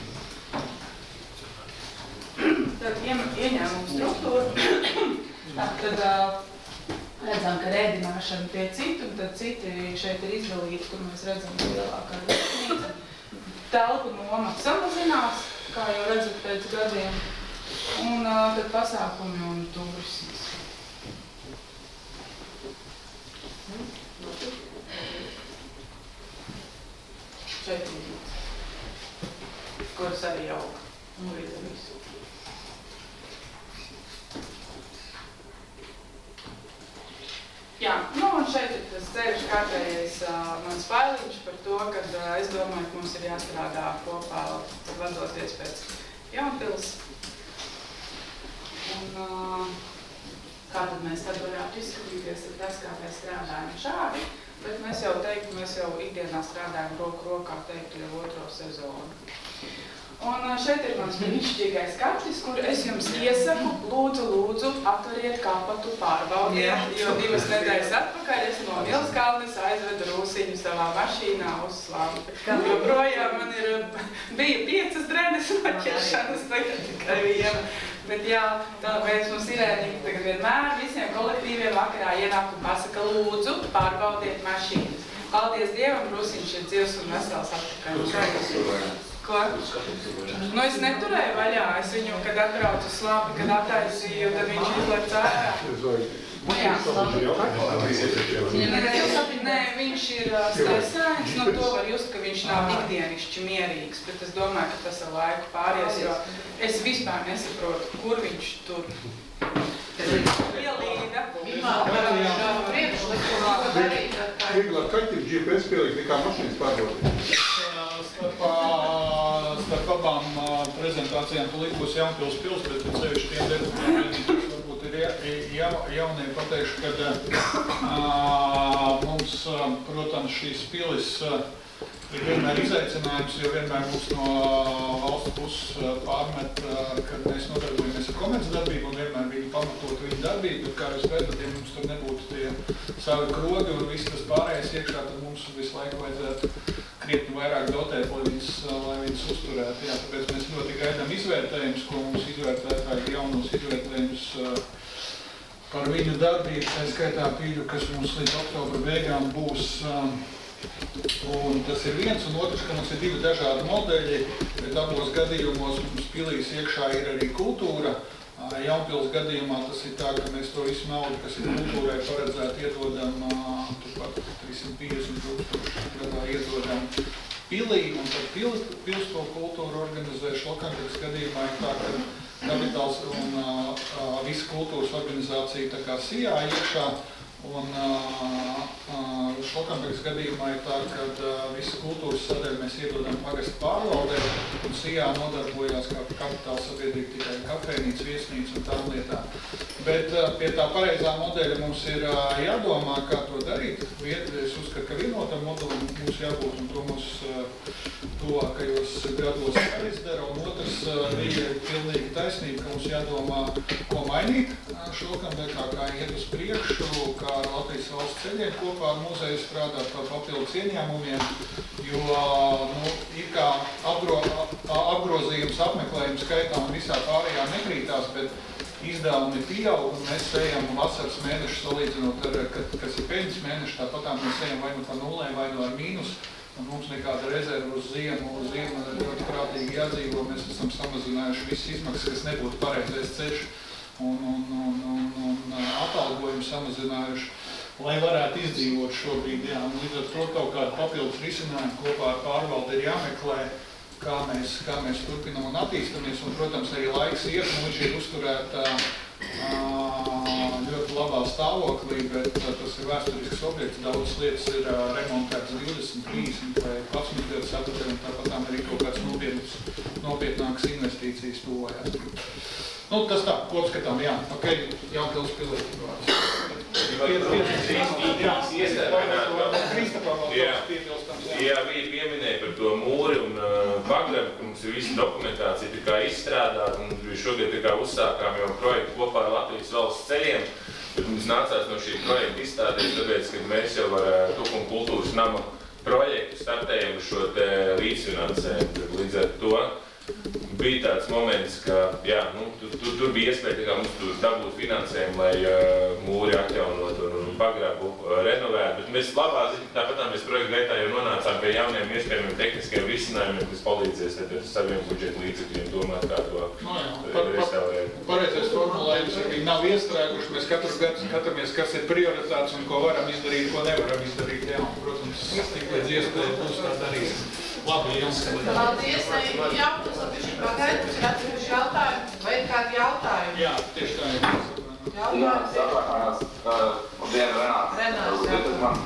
Tad ieņēmumu struktūra. Tad uh, redzam, ka ēdināšana pie citu, un tad citi šeit ir izdalīti, kur mēs redzam lielākā desmīca. Telpu noma samazinās, kā jau redzat pēc gadiem, un uh, tad pasākumi un turisms. Šeit ir līdz, kuras arī auga, un līdz visu. Jā, nu un šeit ir tas ceļš kārtējais uh, mans failiņš par to, ka uh, es domāju, ka mums ir jāstrādā kopā, vadoties pēc Jaunpils. Un uh, kā tad mēs tad varētu izskatīties, ir tas, kā mēs strādājam šādi, bet mēs jau teiktu, mēs jau ikdienā strādājam roku rokā, teiktu jau otro sezonu. Un šeit ir mans brīnišķīgais kartis, kur es jums iesaku, lūdzu, lūdzu, atveriet kapatu, pārbaudiet, jo divas nedēļas atpakaļ es no Milskalnes aizvedu Rūsiņu savā mašīnā uz Slampi. Joprojām man ir, bija piecas drenes noķeršanas, tagad tikai viena. Bet jā, tāpēc mums Irēnīka tagad vienmēr visiem kolektīviem vakarā ienāk un pasaka, lūdzu, pārbaudiet mašīnas. Paldies Dievam, Rūsiņš ir dzīvs un vesels atpakaļ. Ko? Nu, es neturēju vaļā. Es viņu, kad atbraucu Slampi, kad attaisīju, tad viņš izlec ārā. Nu, jā. Nē, viņš ir staisāns, no to var just, ka viņš nav ikdienišķi mierīgs, bet es domāju, ka tas ar laiku pāries, jo es vispār nesaprotu, kur viņš tur ielīda. Vieglāk kaķim G P S pielikt nekā mašīnas pārbaudīt. Starp abām prezentācijām tulīt būs Jaunpils pils, bet pēc sevišķi tiem deputātiem varbūt ir ja, jaunie pateikšu, ka uh, mums, protams, šīs pilis uh, ir vienmēr izaicinājums, jo vienmēr mums no valsts puses pārmet, uh, kad mēs nodarbojamies ar komercdarbību un vienmēr viņi pamatot viņu darbību, bet kā jūs redzat, ja mums tur nebūtu tie savi krogi un viss tas pārējais iekšā, tad mums visu laiku vajadzētu krietni vairāk dotēt, lai viņas, lai viņas uzturētu. Jā, tāpēc mēs ļoti gaidām izvērtējumus, ko mums izvērtēt, vai jaunos izvērtējumus par viņu darbību, tā skaitā pīļu, kas mums līdz oktobra beigām būs. Un tas ir viens, un otrs, ka mums ir divi dažādi modeļi, bet abos gadījumos mums pilīs iekšā ir arī kultūra. Jaunpils gadījumā tas ir tā, ka mēs to visu naudu, kas ir kultūrai paredzēt, iedodam turpat trīs simt piecdesmit tūkstoši gadā iedodam pilī, un tad pils, pils to kultūru organizē. Šlokankas gadījumā ir tā, ka Kapitāls un uh, visa kultūras organizācija tā kā sijā iekšā, un uh, uh, Šlokankas gadījumā ir tā, ka uh, visa kultūras sadaļa mēs iedodam pagastu pārvaldē, un sijā nodarbojās kā Kapitāls sabiedrība tikai kafejnīca, viesnīca un tām lietām. Bet uh, pie tā pareizā modeļa mums ir uh, jādomā, kā to darīt. Es uzskatu, ka vienotam modelim mums jābūt, un to mums uh, tuvākajos gados jāizdara, un otrs bija pilnīgi taisnība, ka mums jādomā, ko mainīt Šlokanbekā, kā iet uz priekšu, kā ar Latvijas valsts ceļiem kopā ar muzeju strādāt par papildus ieņēmumiem, jo nu, ir kā apgro, apgrozījums apmeklējumu skaitā un visā pārējā nekrītās, bet izdevumi pieaug, un mēs ejam vasaras mēnešu salīdzinot ar, kas ir pēdējais mēneši, tāpatām mēs ejam vai nu pa nulē, vai nu ar mīnus. Un mums nekāda rezerva uz ziemu, uz ziemu ļoti prātīgi jādzīvo. Mēs esam samazinājuši visas izmaksas, kas nebūtu pareizais ceļš, un, un, un, un, un atalgojumu samazinājuši, lai varētu izdzīvot šobrīd. Jā. Un līdz ar to kaut kādu papildus risinājumu kopā ar pārvaldi ir jāmeklē, kā mēs, kā mēs turpinam un attīstamies. Un, protams, arī laiks iet, mūži ir uzturēta ļoti labā stāvoklī, bet tas ir vēsturisks objekts. Daudz lietas ir remontētas divdesmit, trīsdesmit vai padsmit gadus atpakaļ, un tāpatām arī kaut kāds nopietnas, nopietnākas investīcijas tuvojās. Nu, tas tā, kopskatām, jā. Ok, Jaunpils pilsētas vārds. Jā, bija pieminēja par to mūri un pagrabu, ka mums ir visa dokumentācija tā kā izstrādāta, un šogad tā kā uzsākām jau projektu kopā ar Latvijas valsts ceļiem, bet mums nācās no šī projekta izstādīt, tāpēc, ka mēs jau ar Tukuma kultūras nama projektu startējam šo te līdzfinansējumu. Līdz ar to bija tāds moments, ka jā, nu, tur, tur, tur bija iespēja tā kā mums tur dabūt finansējumu, lai uh, mūri atjaunot un, un pagrabu uh, renovēt, bet mēs labā ziņā, tāpat mēs projektu gaitā jau nonācām pie jauniem iespējamiem tehniskiem risinājumiem, kas palīdzēs ar saviem budžeta līdzekļiem domāt, kā to no, jā, restaurēt. Pareizais formulējums arī nav iestrēguši, mēs katru gadu skatāmies, kas ir prioritāts un ko varam izdarīt, ko nevaram izdarīt, jā, un, protams, tik līdz iespēja būs tā darīt. Labi, jums. Paldies, Jāpils, labi, šī pagaid, mums ir atsevišķi jautājumi, vai ir kādi jautājumi? Jā, tieši tā ir. Jautājums ir? Labdien, Renāts. Renāts, jā.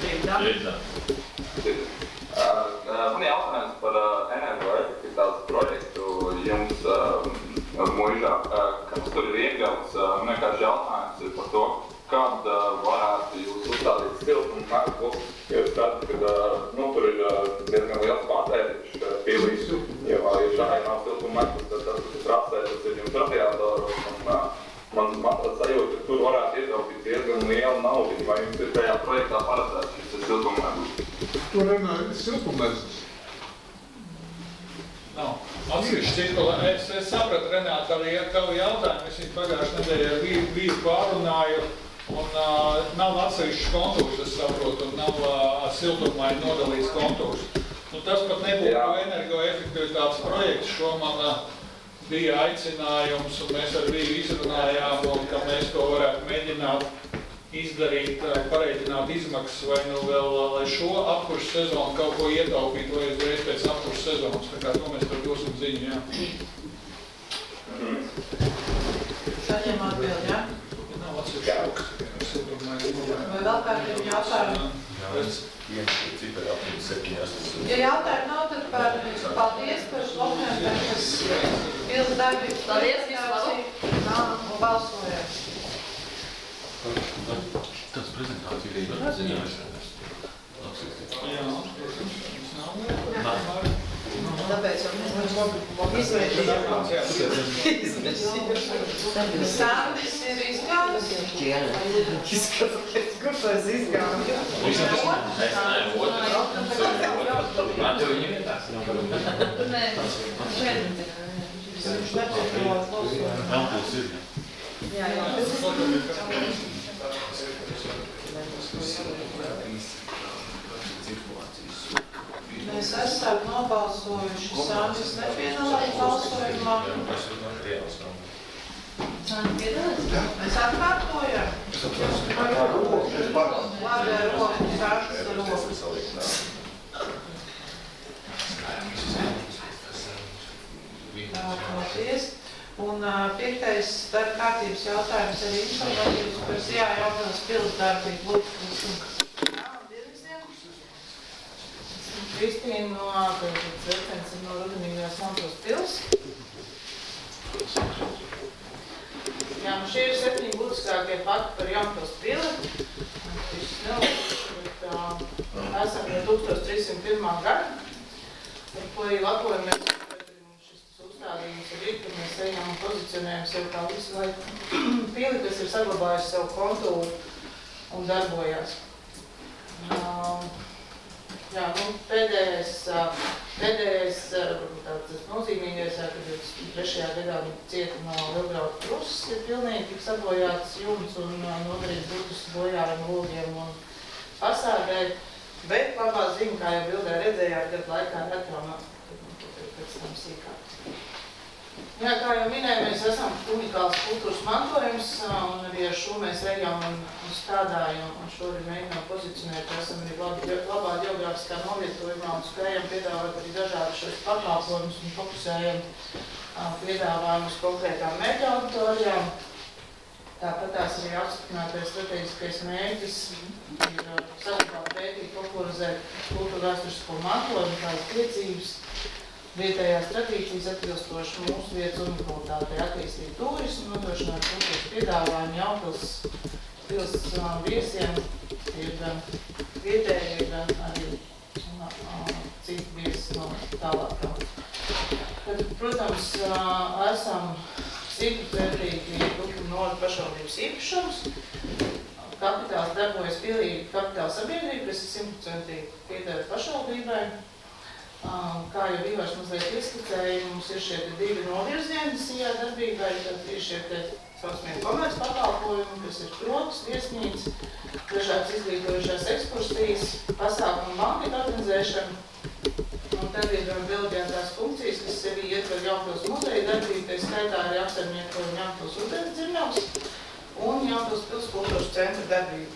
Man jautājums par energoefektivitātes projektu jums muižā. Kas tur ir iekļauts? Vienkārši jautājums ir par to, kad varētu jūs uzstādīt siltumu mērku, jo es skatu, ka nu, tur ir diezgan liels patēriņš pilīs, jo, ja šādi nav siltumu mērkus, tad tas, kas trasē, tas ir jums radiātoru, un man, man tāds sajūta, ka tur varētu ietaupīt diezgan lielu naudu, vai jums ir tajā projektā paredzēts šis siltumu mērkus? Tur ir siltumu mērkus. Nav. Atsevišķi citu, es, es sapratu, Renāta, arī tavu jautājumu, es viņu pagājušajā nedēļā biju, biju pārunāju, un uh, nav atsevišķi kontūrs, es saprotu, un nav uh, siltumlaini nodalīts kontūrs. Nu, tas pat nebūtu energoefektivitātes projekts, šo man uh, bija aicinājums, un mēs ar Vīju izrunājām, un ka mēs to varētu mēģināt izdarīt, pareiķināt izmaksas, vai nu vēl, lai šo apkursu sezonu kaut ko ietaupīt, vai uzreiz pēc apkursu sezonas. Tā kā to mēs par dosim ziņu, jā. Saņem atbildi, jā? Nav atsevišķi. Vai vēl kādiem jautājumiem? Ja jautājumi nav, tad par paldies par Šlokanbekas pils darbības. Paldies, visu labu. Un balsojās. Tas prezentācija ir paziņojums. Jā, nav. Tāpēc jau mēs izmešījām. Sandis ir izgāvis. Izgāvis. Kur to es izgāvu? Es neesmu otrs. Man tev viņa vietās. Nē, šeit. Jaunpils ir, jā. Jā, jā. Mēs esam nobalsojuši, Sandis nepiedalās balsojumā. Sandis piedalās? Mēs atkārtojam. Labi, ar roku, sākas ar roku. Paldies. Un uh, piektais darba kārtības jautājums ir informatīvs par Zijā Jaunpils pils darbību. Lūdzu, Kristīna no Sveicens no Rudenīgās Jaunpils pils. Jā, nu šie ir septiņi būtiskākie fakti par Jaunpils pili. Esam no tūkstoš trīs simt pirmā gada, ar ko arī lapojamies. Uzstādījums ir rīt, kad mēs ejam un pozicionējam sev kā visu laiku pili, kas ir saglabājuši savu kontūru un darbojās. Um, jā, nu, pēdējais, pēdējais tāds nozīmīgais, kad divdesmit trešajā gadā cieta no Lielgraudu krusas, ir pilnīgi tik sabojāts jumts un nodarīt būtisku bojājumu logiem un fasādē, bet labā ziņa, kā jau bildē redzējāt, gadu laikā retraumā, pēc tam sīkāk. Jā, kā jau minēju, mēs esam unikāls kultūras mantojums, un arī ar šo mēs ejam un strādājam, un šodien mēģinām pozicionēt, ka esam arī labā ģeogrāfiskā novietojumā un spējam piedāvāt arī dažādi šos pakalpojumus un fokusējam piedāvājumus konkrētām mērķa auditorijām. Tāpat tās arī apstiprinātais strateģiskais mērķis ir saglabāt, pētīt, popularizēt kultūra vēsturisko mantojumu, tās liecības, vietējās tradīcijas atbilstoši mūsu vietas unikalitātei, attīstīt turismu, nodrošināt kultūras piedāvājumu Jaunpils pils viesiem, ir gan vietēji, gan arī citi viesi no tālākām. Tad, protams, esam simtprocentīgi Rukuma Novadas pašvaldības īpašums. Kapitāls darbojas pilnīgi kapitāla sabiedrība, kas ir simtprocentīgi piedara pašvaldībai. Kā jau Ivars mazliet izskicēja, mums ir šie divi novirzieni Zijā darbībai, tad ir šie te saucamie komerc pakalpojumi, kas ir krogs, viesnīca, dažādas izglītojušās ekskursijas, pasākumu banketu organizēšana. Un tad ir deleģētās funkcijas, kas sevi ietver Jaunpils muzeja darbību, tā skaitā arī apsaimniekojam Jaunpils ūdens dzirnavs un Jaunpils pils kultūras centra darbību.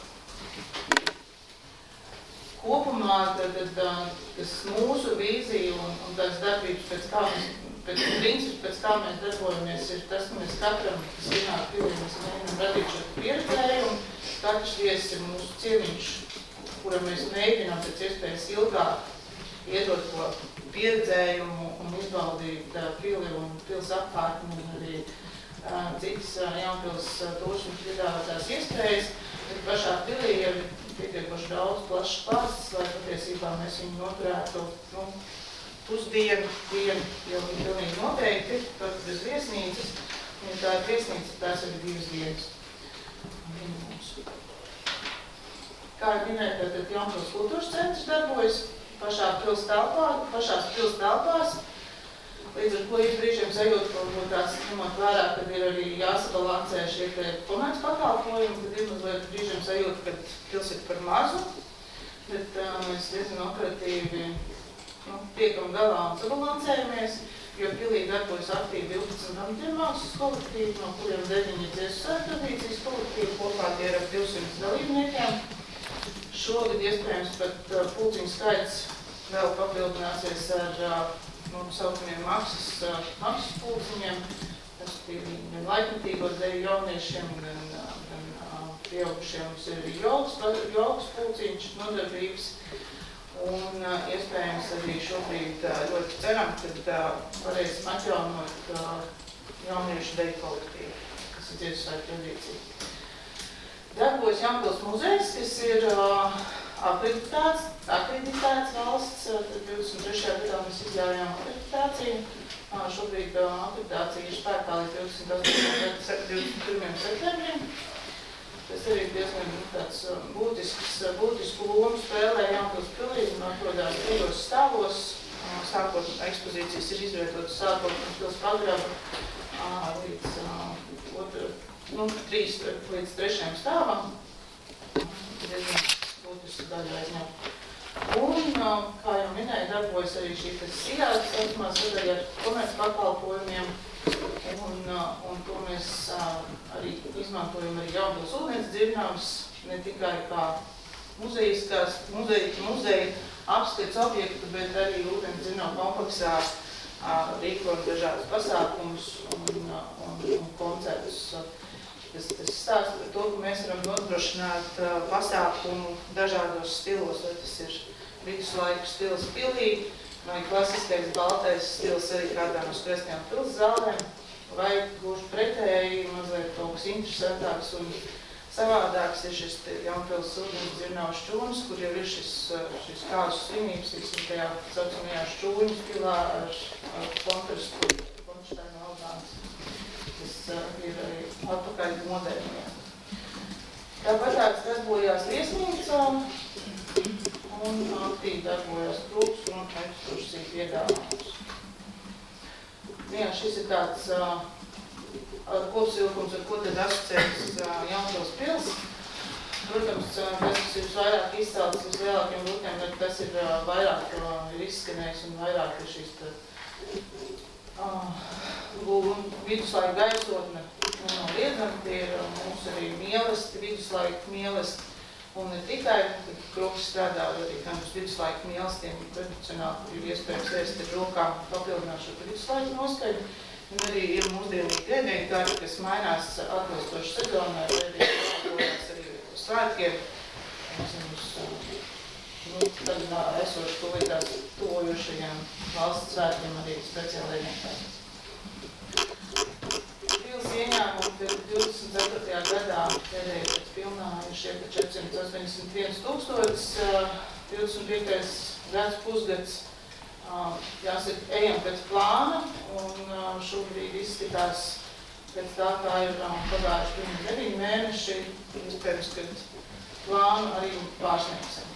Kopumā tad, tas mūsu vīzija un, un tās darbības pēc kā mēs, pēc princips, pēc kā mēs darbojamies, ir tas, ka mēs katram, kas ienāk pilī, mēs mēģinām radīt šo pieredzējumu. Katrs viesis ir mūsu ciemiņš, kuram mēs mēģinām pēc iespējas ilgāk iedot ko pieredzējumu un izbaudīt pili un pils apkārtni un arī uh, citas uh, Jaunpils uh, turismu piedāvātās iespējas. Bet pašā pilī ir pietiekoši daudz plašs klāsts, lai patiesībā mēs viņu noturētu nu, pusdienu, dienu, jau pilnīgi noteikti, pat bez viesnīcas. Ja tā ir viesnīca, tās ir divas dienas. Kā jau minēju, tad Jaunpils kultūras centrs darbojas pašā pils telpā, pašās pils telpās. Līdz ar ko ir brīžiem sajūta, ka varbūt tās ņemot vērā, kad ir arī jāsabalansē šie te komerc pakalpojumi, tad ir mazliet brīžiem sajūta, ka pils ir par mazu, bet uh, mēs diezgan operatīvi nu, tiekam galā un sabalansējamies, jo pilī darbojas aktīvi divpadsmit amatīrmākslas kolektīvi, no kuriem deviņi dziesmu svētku tradīcijas kolektīvi, kopā tie ir ap divsimt dalībniekiem. Šogad iespējams pat uh, pulciņu skaits vēl papildināsies ar uh, nu, saucamiem maksas, uh, maksas pulciņiem. Tas bija gan laikmetīgos deju jauniešiem, gan, uh, gan uh, pieaugušiem. Mums ir arī jogas, jogas pulciņš nodarbības. Un uh, iespējams arī šobrīd uh, ļoti ceram, kad uh, varēsim atjaunot uh, jauniešu deju kolektīvu, kas ir dziesmu svētku tradīcija. Darbojas Jaunpils muzejs, kas ir uh, akreditēts, akreditēts valsts, tad divdesmit trešajā gadā mēs izļājām akreditāciju. Uh, šobrīd uh, akreditācija ir spēkā līdz divdesmit pirmajam septembrim. Tas arī diezgan tāds uh, būtisks, uh, būtisku lomu spēlē Jaunpils pilī un atrodās divos stāvos. Uh, sākot ekspozīcijas ir izvietotas sākot no pils pagraba līdz, otru, nu, trīs līdz trešajam stāvam. Diezgan būtisku daļu aizņem. Un, kā jau minēju, darbojas arī šī SIAS, saucamā sadaļa ar komerc pakalpojumiem, un, un to mēs arī izmantojam arī Jaunpils ūdens dzirnavas, ne tikai kā muzejiskās, muzeja, muzeja apskats objektu, bet arī ūdens dzirnavu kompleksā rīkojam dažādus pasākumus un, un, un koncertus. Tas, tas stāsta par to, ka mēs varam nodrošināt uh, pasākumu dažādos stilos, vai tas ir viduslaiku stils pilī, vai klasiskais baltais stils arī kādā no skrestajām pils zālēm, vai gluži pretēji, mazliet kaut kas interesantāks un savādāks ir šis Jaunpils ūdens dzirnavu šķūnis, kur jau ir šis, šis kāzu svinības, tiksim, tajā saucamajā šķūņu stilā ar, ar kontrastu Konšteina Albāns. Tas ir arī atpakaļ moderniem. Tāpat tāds darbojās viesnīcā un aktīvi darbojās trūks un ekskursiju piedāvājums. Jā, šis ir tāds uh, kopsilkums, ar ko tad asociējas uh, Jaunpils pils. Protams, tas, kas ir vairāk izcelts uz lielākiem rūtiem, bet tas ir uh, vairāk uh, ir izskanējis un vairāk ir šīs tad, uh, viduslaiku gaisotne nav liedzami, tie ir mums arī mielesti, viduslaiku mielesti, un ne tikai, Krups strādā arī kādus viduslaiku mielestiem, tradicionāli ir iespējams ēst ar rokām papildināt šo viduslaiku noskaļu, un arī ir mūsdienīgi ēdienu karti, kas mainās atbilstoši sezonai, arī jāpojās arī uz svētkiem, uz nu, tad esoši tuvītās tuvojošajām valsts svētkiem arī speciāli ēdienu karti. Pils ieņēmumi divdesmit ceturtajā gadā pēdējā pēc pilnā ir šie četrsimt astoņdesmit viens tūkstotis, divdesmit piektais gads pusgads, jāsaka, ejam pēc plāna, un šobrīd izskatās pēc tā, kā ir pagājuši pirms deviņi mēneši, iespējams, kad plānu arī pārsniegsim.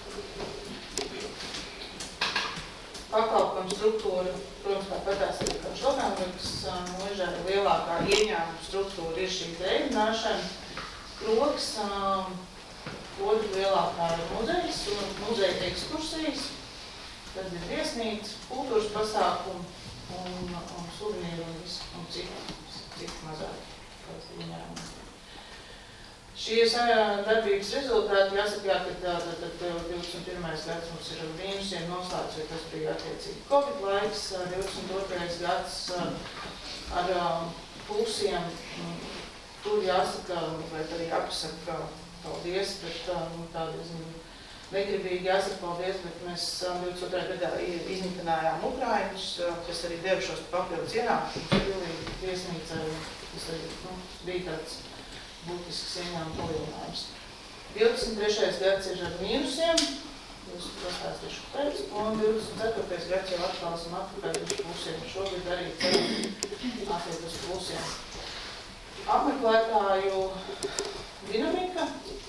Pakalpojumu struktūra, protams, tāpatās arī kā Šokanvikas mūžā lielākā ieņēmuma struktūra ir šī ēdināšana, krogs, otru lielākā ir muzejs un muzeja ekskursijas, tad ir viesnīca, kultūras pasākumi un, un suvenīri un, un citu, citu mazāk kāds ieņēmumi. Šīs darbības rezultāti jāsaka, ka divdesmit pirmais gads mums ir mīnusiem noslēgts, jo tas bija attiecīgi Covid laiks, divdesmit otrais gads ar plusiem. Tur jāsaka, vai arī jāpasaka paldies, bet tā diezgan negribīgi jāsaka paldies, bet mēs divdesmit otrajā gadā iznīcinājām Ukraiņus, kas arī deva šos papildus ienākumus pilnīgi viesnīcai, kas arī nu, bija tāds būtisks ieņēmuma palielinājums. divdesmit trešais gads ir ar mīnusiem, jūs pastāstīšu pēc, un divdesmit ceturtais gads jau atkal esam atpakaļ uz plusiem. Šogad arī ceram attiet uz plusiem. Apmeklētāju dinamika.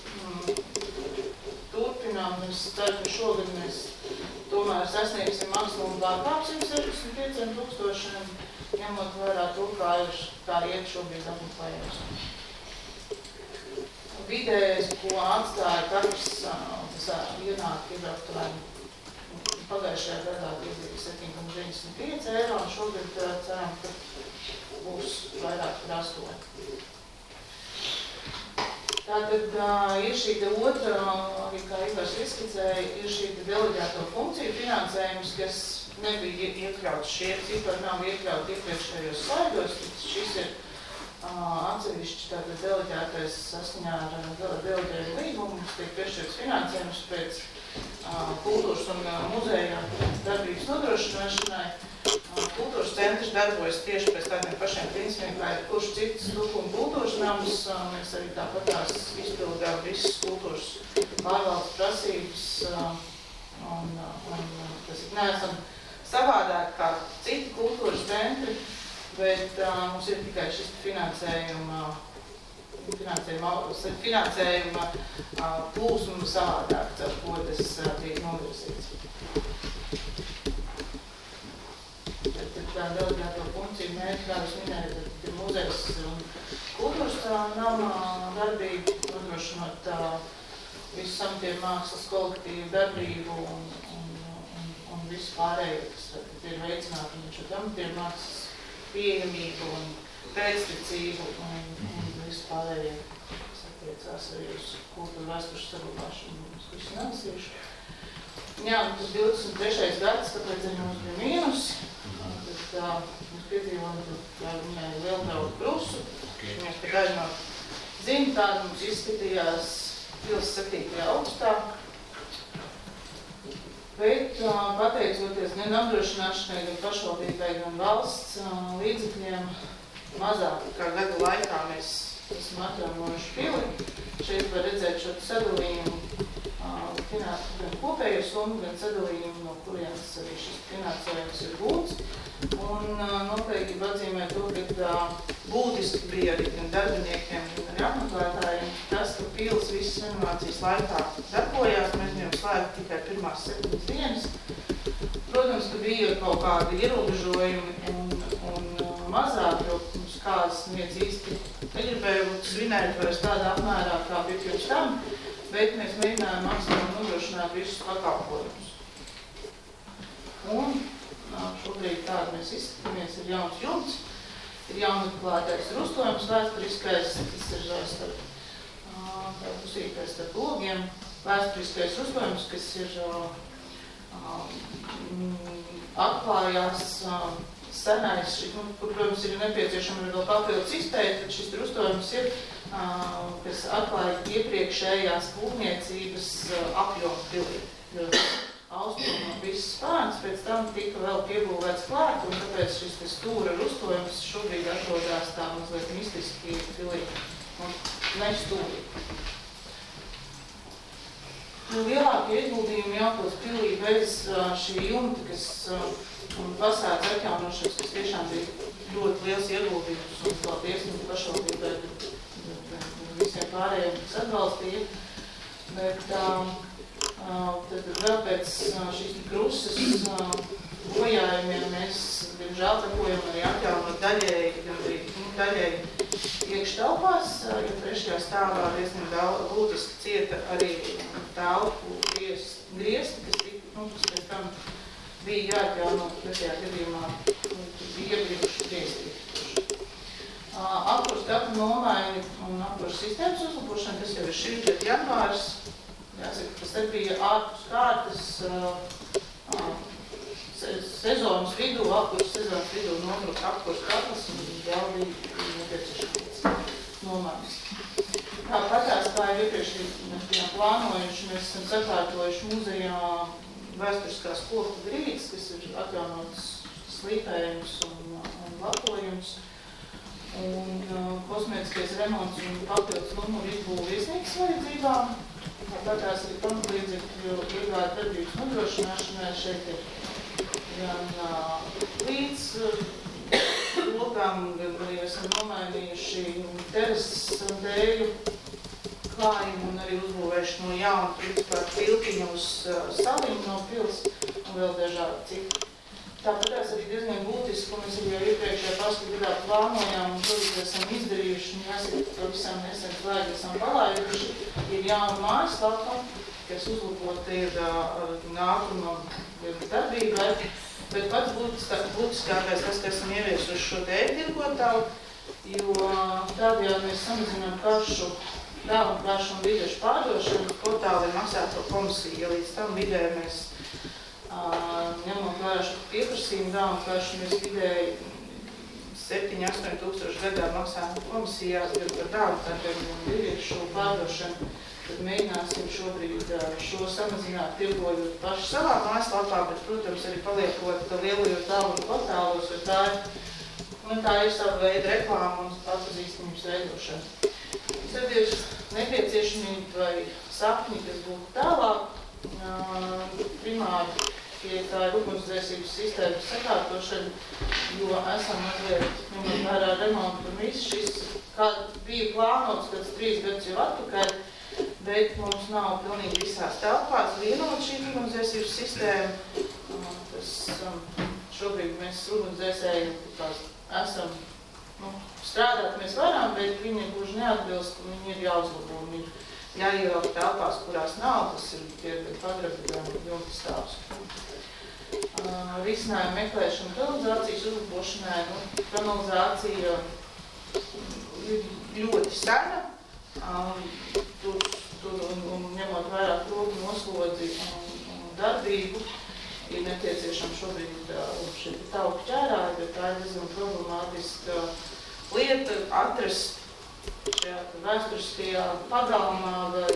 Turpinām, es ceru, ka šogad mēs tomēr sasniegsim maksimumu pārkāpsim sešdesmit pieciem tūkstošiem, ņemot vērā to, kā ir tā iet šobrīd apmeklējums. Vidējais, ko atstāja katrs, tas ienāk ir aptuveni pagājušajā gadā bija septiņi komats deviņdesmit pieci eiro, un šogad ceram, ka būs vairāk par astoņi. Tātad ir šī te otra, arī kā Igors izskicēja, ir šī te deleģēto funkciju finansējums, kas nebija iekļauts. Šie cipari nav iekļauti iepriekšējos slaidos, šis ir atsevišķi tātad deleģētais saskaņā ar deleģējumu līgumu, mums tiek piešķirts finansējums pēc kultūras un muzeja darbības nodrošināšanai. Kultūras centrs darbojas tieši pēc tādiem pašiem principiem, kā ir kurš cits Tukuma kultūras nams. Mēs arī tāpat tās izpildām visas kultūras pārvaldes prasības, un, un tas ir neesam savādāk kā citi kultūras centri, bet uh, mums ir tikai šis finansējuma, finansējuma, finansējuma uh, plūsma savādāk, ar ko tas uh, tiek novirzīts. Tā deleģēto funkciju mērķi, kā jūs minējat, ir muzejs un kultūras namā darbība, nodrošinot visu samatiem mākslas kolektīvu darbību un, un, un, un visu pārējo, kas ir veicināti šo amatiem mākslas pieejamību un pēcticību un, un visu pārējo, kas attiecās arī uz kultūru vēstures saglabāšanu, mums visu nelasīšu. Jā, tas divdesmit trešais gads, tāpēc arī mums bija mīnus. Tad tā, mēs piedzīvojam, kā minēja, Lieldraugu krusu. Mēs pie daži no ziņu tādu mums izskatījās pils septītajā augustā. Bet pateicoties gan apdrošināšanai, gan pašvaldībai, gan valsts līdzekļiem, mazāk kā gadu laikā mēs esam atjaunojuši pili. Šeit var redzēt šo sadalījumu. Finansu gan kopējo summu, gan sadalījumu, no kurienes arī šis finansējums ir gūts. Un noteikti atzīmē to, ka būtiski bija arī gan darbiniekiem, gan arī apmeklētājiem tas, ka pils visas renovācijas laikā darbojās. Mēs viņam slēgt tikai pirmās septiņas dienas. Protams, ka bija kaut kādi ierobežojumi un, un mazāk, jo mums kādas niec īsti negribēja būt svinēt vairs tādā apmērā, kā bija pirms tam. Bet mēs mēģinājām maksimāli nodrošināt visus pakalpojumus. Un šobrīd tādu mēs izskatāmies, ir jauns jumts, ir jaunatklātais rustojums vēsturiskais, tas ir starp tā pusīgais starp logiem, vēsturiskais rustojums, kas ir atklājās senais, nu, kur, protams, ir nepieciešama vēl papildus izpēta, tad šis rustojums ir kas atklāja iepriekšējās būvniecības apjomu pilī. Austrumu no visas spārns, pēc tam tika vēl piebūvēts klāt, un tāpēc šis stūra rustojums šobrīd atrodās tā mazliet mistiski pilī, un ne stūri. Lielākie ieguldījumi jāpils pilī bez šī jumta, kas un fasādes atjaunošanas, kas tiešām bija ļoti liels ieguldījums, un paldies mums pašvaldībai visiem pārējiem, kas atbalstīja, bet uh, tad vēl pēc uh, šīs krusas uh, bojājumiem mēs, diemžēl, takojam arī atjaunot daļēji, arī nu, daļēji iekštelpās, uh, jo trešajā stāvā diezgan daudz būtiski cieta arī telpu griesti, kas tika, nu, kas pēc tam bija jāatjaunot pretējā gadījumā, bija iebrīduši griesti. Apkurs datu nomaiņa un apkurs sistēmas uzlabošana, tas jau ir šī gada janvārs. Jāsaka, tas te bija ārpus kārtas sezonas vidū, apkurs sezonas vidū nobruka apkurs katls un jau bija nepieciešams nomaiņas. Tāpatās, kā jau iepriekš mēs bijām plānojuši, mēs esam sakārtojuši muzejā vēsturiskās koku grīdas, kas ir atjaunotas slīpējums un, un lapojums. Un uh, kosmētiskais remonts un papildus numuru izbūvu viesnīcas vajadzībām. Tāpat tās arī pamatlīdzekļu iegāda darbības nodrošināšanai. Šeit ir gan uh, līdz uh, logām, gan arī esam nomainījuši terases dēļu klājumu un arī uzbūvējuši no jauna principā tiltiņu uz uh, saliņu no pils un vēl dažādi citi. Tāpat tās arī diezgan būtiski, ko mēs arī jau iepriekšējā paskatu gadā plānojām un šobrīd esam izdarījuši un jāsaka, ka visam nesen slēgi esam palaiduši, ir jauna mājaslapa, kas uzlabota ir nākuma darbībai, bet pats būtiskākais tas, ka esam ieviesuši šo te e-tirgotāju, jo tādējādi mēs samazinām karšu, dāvanu karšu un biļešu pārdošanu, portāli maksāto komisiju, ja līdz tam vidē mēs ņemot vērā šo pieprasījumu dāvanu karšu, mēs vidēji septiņi astoņi tūkstoši gadā maksājam komisijās, gan par dāvanu kartiem un biļešu pārdošanu, tad mēģināsim šobrīd šo samazināt, tirgojot paši savā mājaslapā, bet, protams, arī paliekot lielajos dāvanu portālos, jo tā ir, nu, tā ir sava veida reklāma un atpazīstamības veidošana. Tad ir nepieciešamība vai sapņi, kas būtu tālāk, primāri, ja tā ir ugunsdzēsības sistēmas sakārtošana, jo esam mazliet, ņemot vērā remontu un viss šis, kā bija plānots, kāds trīs gadus jau atpakaļ, bet mums nav pilnīgi visās telpās vienot šī ugunsdzēsības sistēma. Tas šobrīd mēs ugunsdzēsēji esam, nu, strādāt mēs varam, bet viņi gluži neatbilst, un viņi ir jāuzlabo, un ir jāievelk telpās, kurās nav, tas ir tie pagrabi gan jumta stāvs. Uh, risinājumu meklēšana kanalizācijas uzlabošanai, nu, kanalizācija ir ļoti sena, um, tur, tur un, un ņemot vairāk roku noslodzi un, un darbību, ir nepieciešama šobrīd uh, šī tauku ķērāja, bet tā ir diezgan problemātiska lieta atrast šajā vēsturiskajā pagalmā vai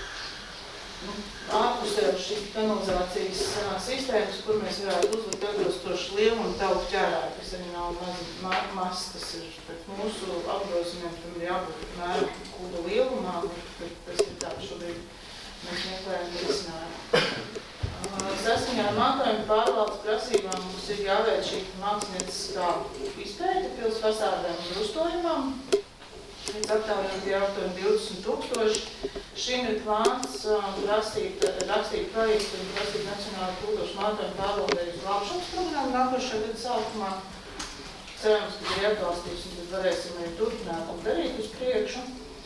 nu, ārpusē šīs kanalizācijas uh, sistēmas, kur mēs varētu uzlikt atbilstoši lielu un tauku ķērāju, kas arī nav maz, maz, tas ir pēc mūsu apgrozījumiem, tam ir jābūt mēram kuba lielumā, bet tas ir tā šobrīd mēs meklējam risinājumu. Saskaņā ar mantojuma pārvaldes prasībām mums ir jāveic šī mākslinieciskā izpēte pils fasādēm un brustojumam. Līdz aptāvjām tie aptuveni divdesmit tūkstoši. Šim ir plāns rakstīt, rakstīt projektu un prasīt Nacionālo kultūras mantojuma pārvaldē uz glābšanas programmu nākošā gada sākumā. Cerams, ka ir atbalstīs un tad varēsim arī turpināt un darīt uz priekšu.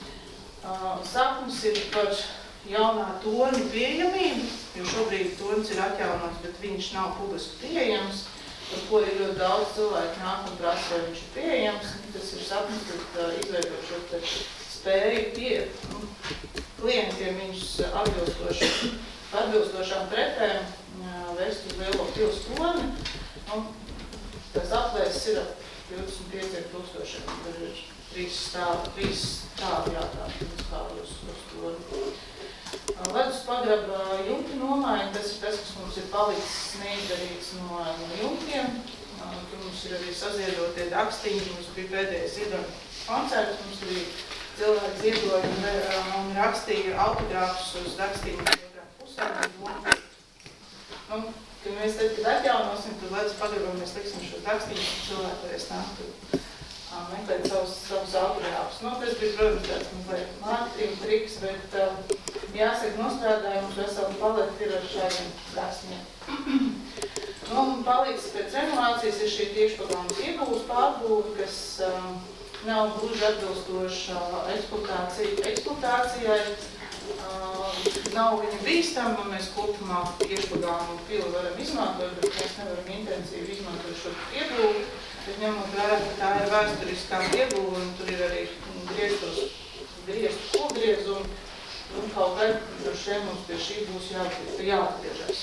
Sapnis ir par jaunā torņa pieejamību, jo šobrīd torņs ir atjaunots, bet viņš nav publiski pieejams, par ko ir ļoti daudz cilvēku nāk un prasa, vai viņš ir pieejams. Tas ir sapnis, kad izveidot šo te spēju pie nu, klientiem viņus atbilstoši, atbilstošām pretēm vest uz lielo pils torni. Un tas aplēses ir ap divdesmit pieciem tūkstošiem, tad ir trīs stāvi, trīs stāvi jātāk uz kā uz, uz torni. Ledus pagraba jumti nomaiņa, tas ir tas, kas mums ir palicis neizdarīts no, no jumtiem. Tur mums ir arī saziedotie dakstiņi, mums bija pēdējais ziedojuma koncerts, mums arī cilvēki ziedoja un, un rakstīja autogrāfus uz dakstiņu pusēm. Nu, kad mēs tad, kad atjaunosim, tad ledus pagrabā mēs liksim šos dakstiņus, un cilvēki varēs nākt tur meklēt savus, savus autogrāfus. Nu, tas bija, protams, tāds mazliet mārketinga triks, bet uh, jāsaka, nostrādājums veselu paleti ir ar šādiem krāsņiem. Nu, un palīdz pēc renovācijas ir šī tiekšpagalmas iegūs pārbūve, kas uh, nav gluži atbilstoša eksploatācijai. Uh, nav viņa bīstama, mēs kopumā tiekšpagalmu pili varam izmantot, bet mēs nevaram intensīvi izmantot šo iegūvu. Bet ņemot vērā, ka tā ir vēsturiskā iegūva, un tur ir arī grieztos, grieztu kogriez, un, un kaut vai ar šiem mums pie šī būs jāatgriežas.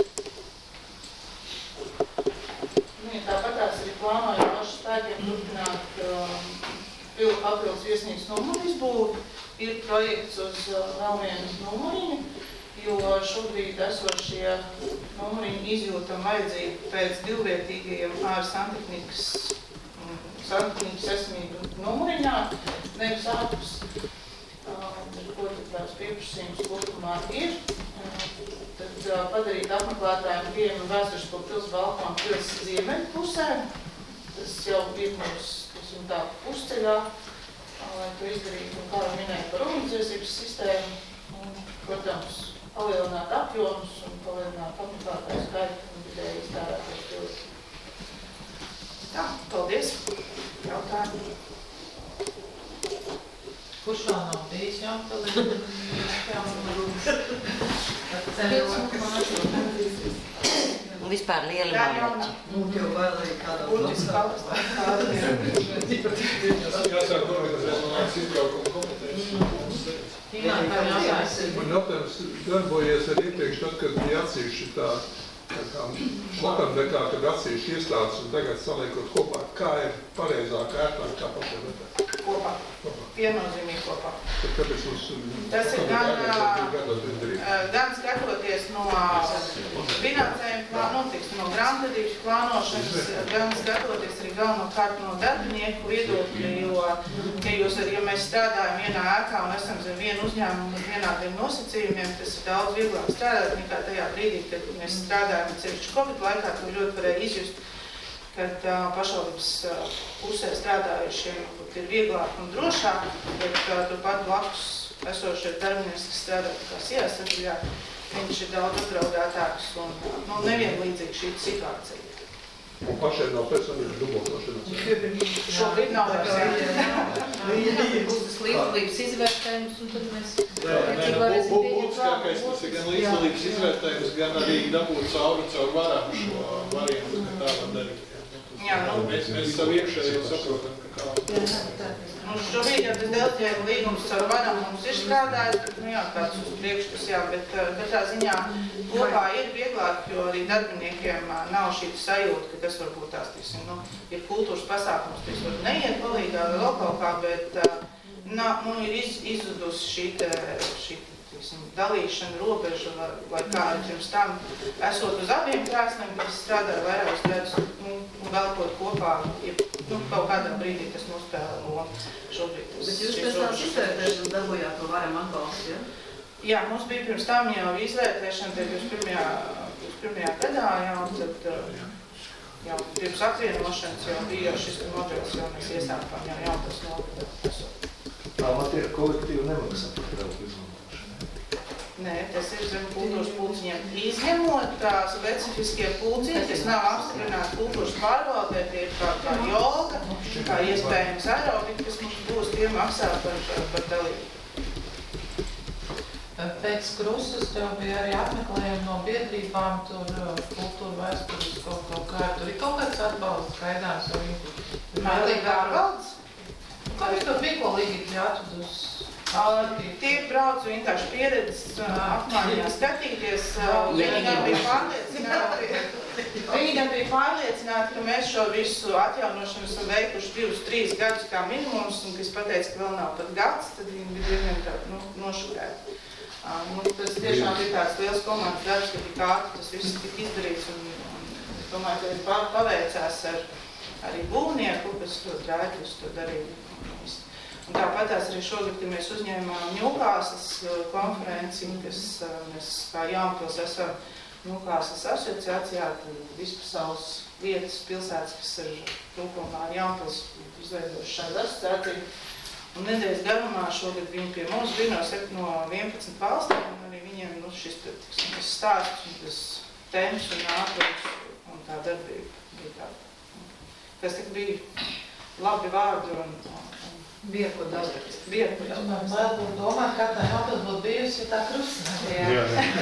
Nu, ja tāpat tās arī plānoja paši spēkiem turpināt um, pilu papildus viesnīcas numuru izbūvi, ir projekts uz uh, vēl vienu numuriņu, jo šobrīd esošie numuriņi izjūtam vajadzību pēc divvietīgajiem ar santehnikas, santehnikas esamību numuriņā, nevis ārpus, ko tad tās pieprasījums kopumā ir. Tad padarīt apmeklētājiem pieejamu vēsturisko pils balkonu pils ziemeļu pusē. Tas jau ir mums, tas un tā pusceļā, lai to izdarītu, un kā jau minēju par ugunsdzēsības sistēmu. Un, protams, palielināt apjomus un palielināt apmeklētāju skaitu un vidēji iztērētos pils. Tā, paldies. Jautājumi. Kurš vēl nav bijis jāpalīdz? Un vispār lieli mārķi. Nu, jau vēl arī kādā plānā. Jāsāk organizēt manāks izbraukuma komitejas. Man jautājums darbojies ar iepriekš tad, kad bija atsevišķi tā, tā kā šlakandekā, kad atsevišķi iestādes un tagad saliekot kopā, kā ir pareizāk, ērtāk, kā pašai vērtāk? Kopā. Viennozīmīgi kopā. Tāpēc mums tas ir gan, gan skatoties no finansējuma plānošanas, no grāmatvedības plānošanas, gan skatoties arī galvenokārt no darbinieku viedokļa, jo, ja, jūs, ja mēs strādājam vienā ēkā un esam zem vienu uzņēmumu un vienādiem nosacījumiem, tas ir daudz vieglāk strādāt nekā tajā brīdī, kad mēs strādājam cevišķi Covid laikā, to ļoti varēja izjust, kad uh, pašvaldības uh, pusē strādājušiem ir vieglāk un drošāk, bet uh, turpat blakus esošie darbinieks, kas strādā kā sielas sadaļā, viņš ir daudz apdraudētāks un nu, nevienlīdzīgi šī situācija. Un pašiem nav pēc tam ir dubultošanas. Šobrīd nav vairs. Būs tas līdzdalības izvērtējums, un tad mēs Būtiskākais tas ir gan līdzdalības izvērtējums, gan arī dabūt cauri caur varam šo variantu, ka tā var darīt. Jā, nu. Mēs, mēs savu iekšējo saprotam, ka kā. Nu, šobrīd jau tas delģējuma līgums caur varam mums ir strādājis, bet, nu jā, tāds uz priekšu tas jā, bet katrā ziņā kopā ir vieglāk, jo arī darbiniekiem nav šī sajūta, ka tas varbūt tās, tiksim, nu, ir kultūras pasākums, tas var neiet palīgā vai vēl kaut kā, bet nā, nu, ir iz, izzudusi šī, šī tiksim, dalīšana, robeža, vai, vai kā ir pirms tam, esot uz abiem krāsniem, bet es strādāju vairākus gadus, nu, un velkot kopā, ja, nu, kaut kādā brīdī tas nospēlē lomu šobrīd. Tas, bet jūs pēc tās izvērtēšanas dabūjāt to varam atbalstu, ja? Jā, mums bija pirms tam jau izvērtēšana, tad jūs pirmajā, pirmajā gadā, jā, un tad jau pirms apvienošanas jau bija jau šis modelis, jau mēs iesākām jau jaunas nodeļas. Tā Latvija kolektīvi nemaksā par telpu izmantošanu. Nē, tas ir zem kultūras pulciņiem. Izņemot tā specifiskie pulciņi, kas nav apstiprināti kultūras pārvaldē, tie ir kā, kā joga, kā iespējams aerobika, kas mums būs, tie maksā par, par, par dalību. Pēc krustas tev bija arī apmeklējumi no biedrībām, tur kultūra vēstures kaut kaut kā. Tur ir kaut kāds atbalsts gaidāms vai viņi? Mēlīgā atbalsts? Kā jūs to bija, ko līgīgi atved uz? Tie braucu vienkārši pieredzes apmaiņā skatīties. Viņi gan bija pārliecināti, viņi gan bija pārliecināti, ka mēs šo visu atjaunošanu esam veikuši divus, trīs gadus kā minimums, un kas pateica, ka vēl nav pat gads, tad viņi bija diezgan tā, nu, nošurēti. Nu, tas tiešām bija tāds liels komandas darbs, ka tik ātri tas viss tika izdarīts, un, un es domāju, ka paveicās ar arī būvnieku, kas to drēķus to darīja. Un tāpatās arī šogad, kad mēs uzņēmām Ņūkāslas konferenci, kas mēs kā Jaunpils esam Ņūkāslas asociācijā, tad vispasaules vietas pilsētas, kas ir Rūkumā ar Jaunpils izveidojuši šādu asociāciju. Un nedēļas garumā šogad viņi pie mums bija no, no vienpadsmit valstīm, un arī viņiem nu, šis tas stāsts un tas temps un ātrums un tā darbība bija tāda. Tas tik bija labi vārdi un bija ko daudz. Bija ko daudz. Man vēl būtu domāt, kā tā jautājums būtu bijusi, ja tā krustā. Jā.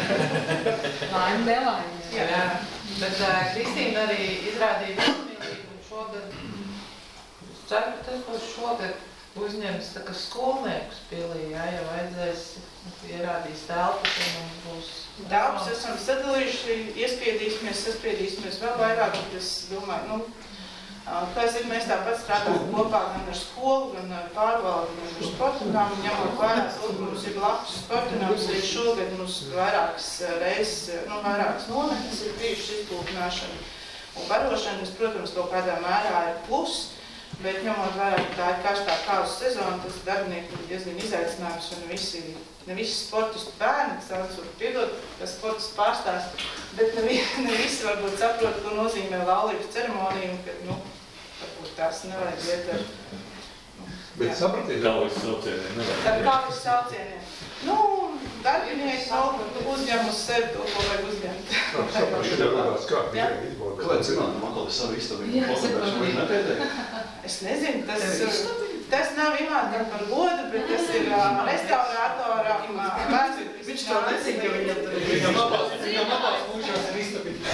Laim, nelaim. Jā, jā. Bet uh, Kristīna arī izrādīja uzmīlību un šogad, es ceru, ka tas būs šogad uzņems tā kā skolniekus pilī, jā, ja vajadzēs ierādīs telpas un mums būs. Telpas esam sadalījuši, iespiedīsimies, saspiedīsimies vēl vairāk, bet es domāju, nu, kā es zinu, mēs tāpat strādājam kopā gan ar skolu, gan ar pārvaldi, gan ar sportunām, ņemot vairāk, mums ir blakus sportunāms, arī šogad mums vairākas reizes, nu, vairākas nometnes ir bijušas izglūtināšana un barošana, kas, protams, kaut kādā mērā ir plus, bet ņemot vairāk, tā ir karstā kāzu sezona, tas darbinieki ir diezgan izaicinājums, un visi, ne visi sportistu bērni, kas sauc, var piedot, ka sportistu pārstāst, bet ne, ne visi varbūt saprot, ko nozīmē laulības ceremonija, un ka, nu, varbūt tās nevajag iet ar... Nu, bet sapratiet? Kaujas saucieniem nevajag. Ar kaujas saucieniem. Nu, darbinieki vēl uzņem uz sevi to, ko vajag uzņemt. Sapraši, darās kā tikai izbaudīt. Kāpēc zināt, man kaut savu istabu fotogrāfiju vai nepēdēju? Es nezinu, tas, tas nav imātam par godu, bet tas ir uh, restaurātoram vērts. Viņš tā nezina, ka viņam tur ir. Viņam labās, viņam labās mūžās ir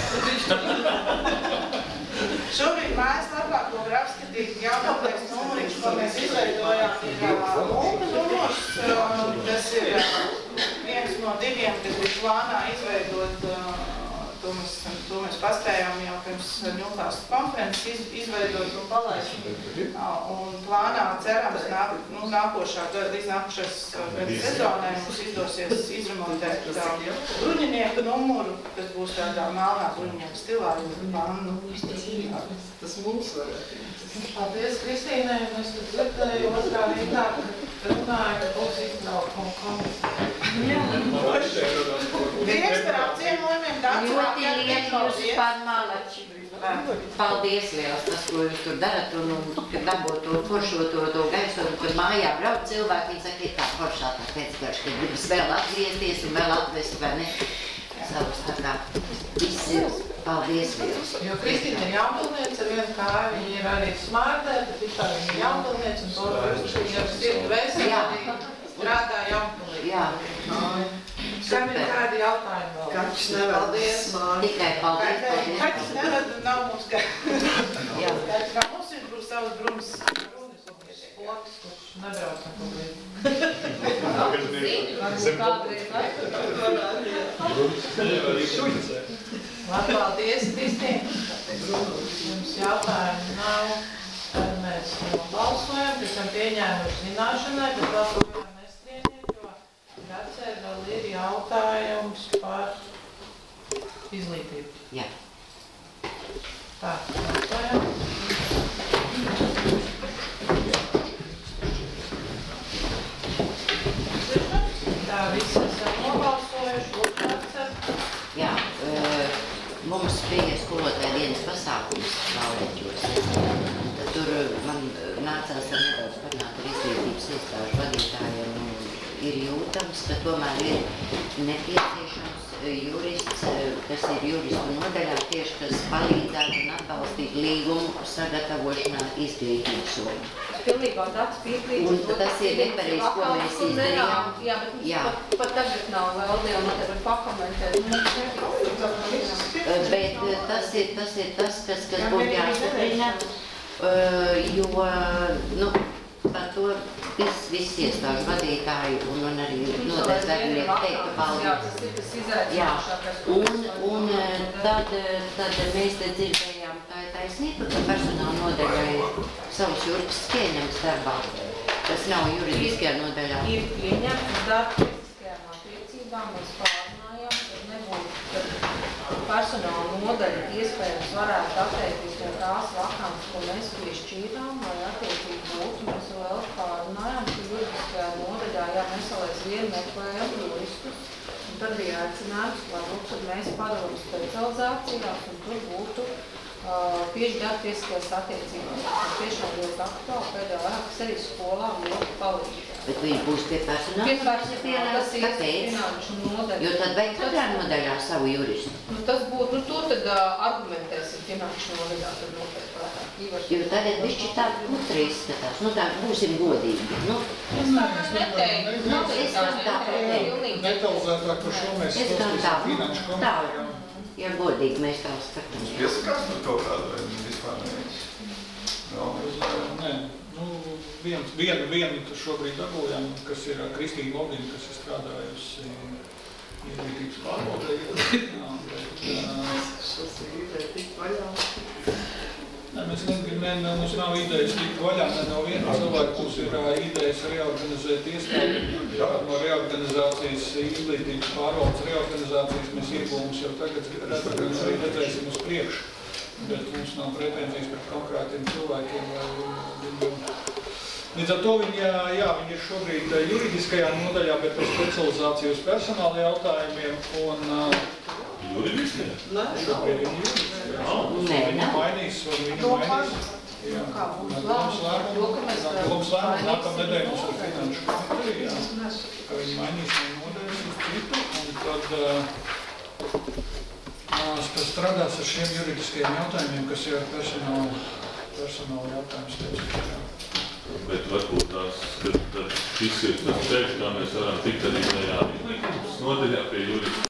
istabi. Šobrīd mājaslapā, ko var apskatīt, jaunākais numuriņš, ko mēs izveidojām, ir mūka numurs. Tas ir viens no diviem, kas bija plānā izveidot, to mēs, to mēs paspējām jau pirms Ņūkāslas konferences iz, izveidot un palaist. Un plānā cerams nāk, nu, nākošā, līdz nākošās gada sezonai mums izdosies izremontēt bruņinieku numuru, kas būs tādā melnā bruņinieku stilā. Tas mums varētu. Paldies Kristīnai, un es tad dzirdēju otrā rītā, ka runāju, ka būs izbraukuma komisija. Prieks par apciemojumiem, tāds ļoti lieli jūs par malači. Paldies liels tas, ko jūs tur darat, un, un kad dabūt to foršo to, to gaisu, un kad mājā brauc cilvēki, viņi saka, ir tā foršā tā pēcgarš, kad gribas vēl atgriezties un vēl atvest, vai ne? Savus tā kā viss ir Paldies liels. Jo Kristīna ir jaunpilniece ar vienu kāju, viņa ir arī smārdē, bet vispār viņa ir jaunpilniece un to viņa ar sirdi vēsī arī strādā jaunpilnīgi. Jā. Kam ir kādi jautājumi vēl? Kaķis nevada smāri. Tikai paldies, paldies. Kaķis nevada, nav mums kā. Jā. Kaķis kā mums ir brūs savas brums. Spoks, kurš nebrauc neko līdzi. Zini, varbūt kādreiz vai? Labi, paldies, Kristīna. Jums jautājumi nav, tad mēs balsojam, pēc tam pieņēmuši zināšanai, bet vēl projām nestrieniet, jo Gracē vēl ir jautājums par izglītību. Jā. Tā, balsojam. Tā, visi esam nobalsojuši, lūdzu, Gracē. Jā, mums bija skolotāja dienas pasākums Laureģos. Tad tur man nācās ar nedaudz parunāt ar izglītības iestāžu vadītājiem. Ir jūtams, ka tomēr ir nepieciešams jurists, kas ir juristu nodaļā, tieši kas palīdzētu un atbalstīt līgumu sagatavošanā izglītības jomu. Pilnībā tāds piekrīt. Un tas ir nepareizi, ko mēs izdarījām. Jā, bet mums pat, pat tagad nav vēl dieva, man te var pakomentēt. Bet tas ir tas, ir tas kas, kas būtu jāstiprina, jo, nu, par to viss, viss iestāžu vadītāji un, un arī noteikti darbinieki teiktu paldies. Jā, un, un tad, tad mēs te dzirdējām, tā ir taisnība, ka personāla nodaļai savus juristus pieņems darbā. Tas nav juridiskajā nodaļā. Ir pieņemts darbs juridiskajām attiecībām, mēs pārunājām, ka nebūtu, ka personāla nodaļa iespējams varētu atteikties no tās vakants, ko mēs piešķīrām, lai attiecīgi būtu. Mēs vēl pārunājām, ka juridiskajā nodaļā, jā, mēs vēl aizvien meklējam juristus, un tad bija aicinājums, lai būtu, kad mēs padomu specializācijās, un tur būtu uh, tieši darbtiesiskajās attiecībās. Tas tiešām ļoti aktuāli, pēdējā laikā, kas arī skolām ļoti palīdz. Bet viņi būs pie personāla? Pie personāla, tas ir Kāpēc? finanšu nodaļa. Jo tad vajag katrā nodaļā savu juristu. Nu, tas būtu, nu, to tad uh, argumentēsim finanšu nodaļā, tad noteikti vairāk. Jo tagad višķi tā putri izskatās, nu tā būsim godīgi. Nu, es tā neteiktu, nu, es tā neteiktu. Detalizētāk par šo mēs Es tā tā, finanšu tā, komitejā. ja godīgi mēs tā skatām. Piesakās par kaut kādu vai vispār nevis? Nē, nu, viens, vienu, vienu šobrīd dabūjām, kas ir Kristīna Lobdina, kas ir strādājusi izglītības pārvaldē. Nē, mēs negribam, ne, mums nav idejas tikt vaļā, ne no viena cilvēka, mums ir idejas reorganizēt iestādi. No reorganizācijas, izglītības pārvaldes reorganizācijas mēs iegūmus jau tagad redzam, arī redzēsim uz priekšu. Bet mums nav pretenzijas par konkrētiem cilvēkiem. Līdz ar to viņi, jā, viņi ir šobrīd juridiskajā nodaļā, bet par specializāciju uz personāla jautājumiem un... Juridiskajā? Nē, šobrīd viņi juridiskajā. Nē, viņi mainīs, un viņi mainīs. Jā, kā būs lēmums, lēmums, to, ka mēs lēmums, lēmums, nākam nedēļ mums ir finanšu komiteja, jā, ka viņi mainīs no nodaļas uz citu, un tad... Uh, strādās ar šiem juridiskajiem jautājumiem, kas ir personāla, personāla jautājums. Bet varbūt tās, ka šis ir tas ceļš, kā mēs varam tikt arī tajā izglītības nodaļā pie juridiskajiem.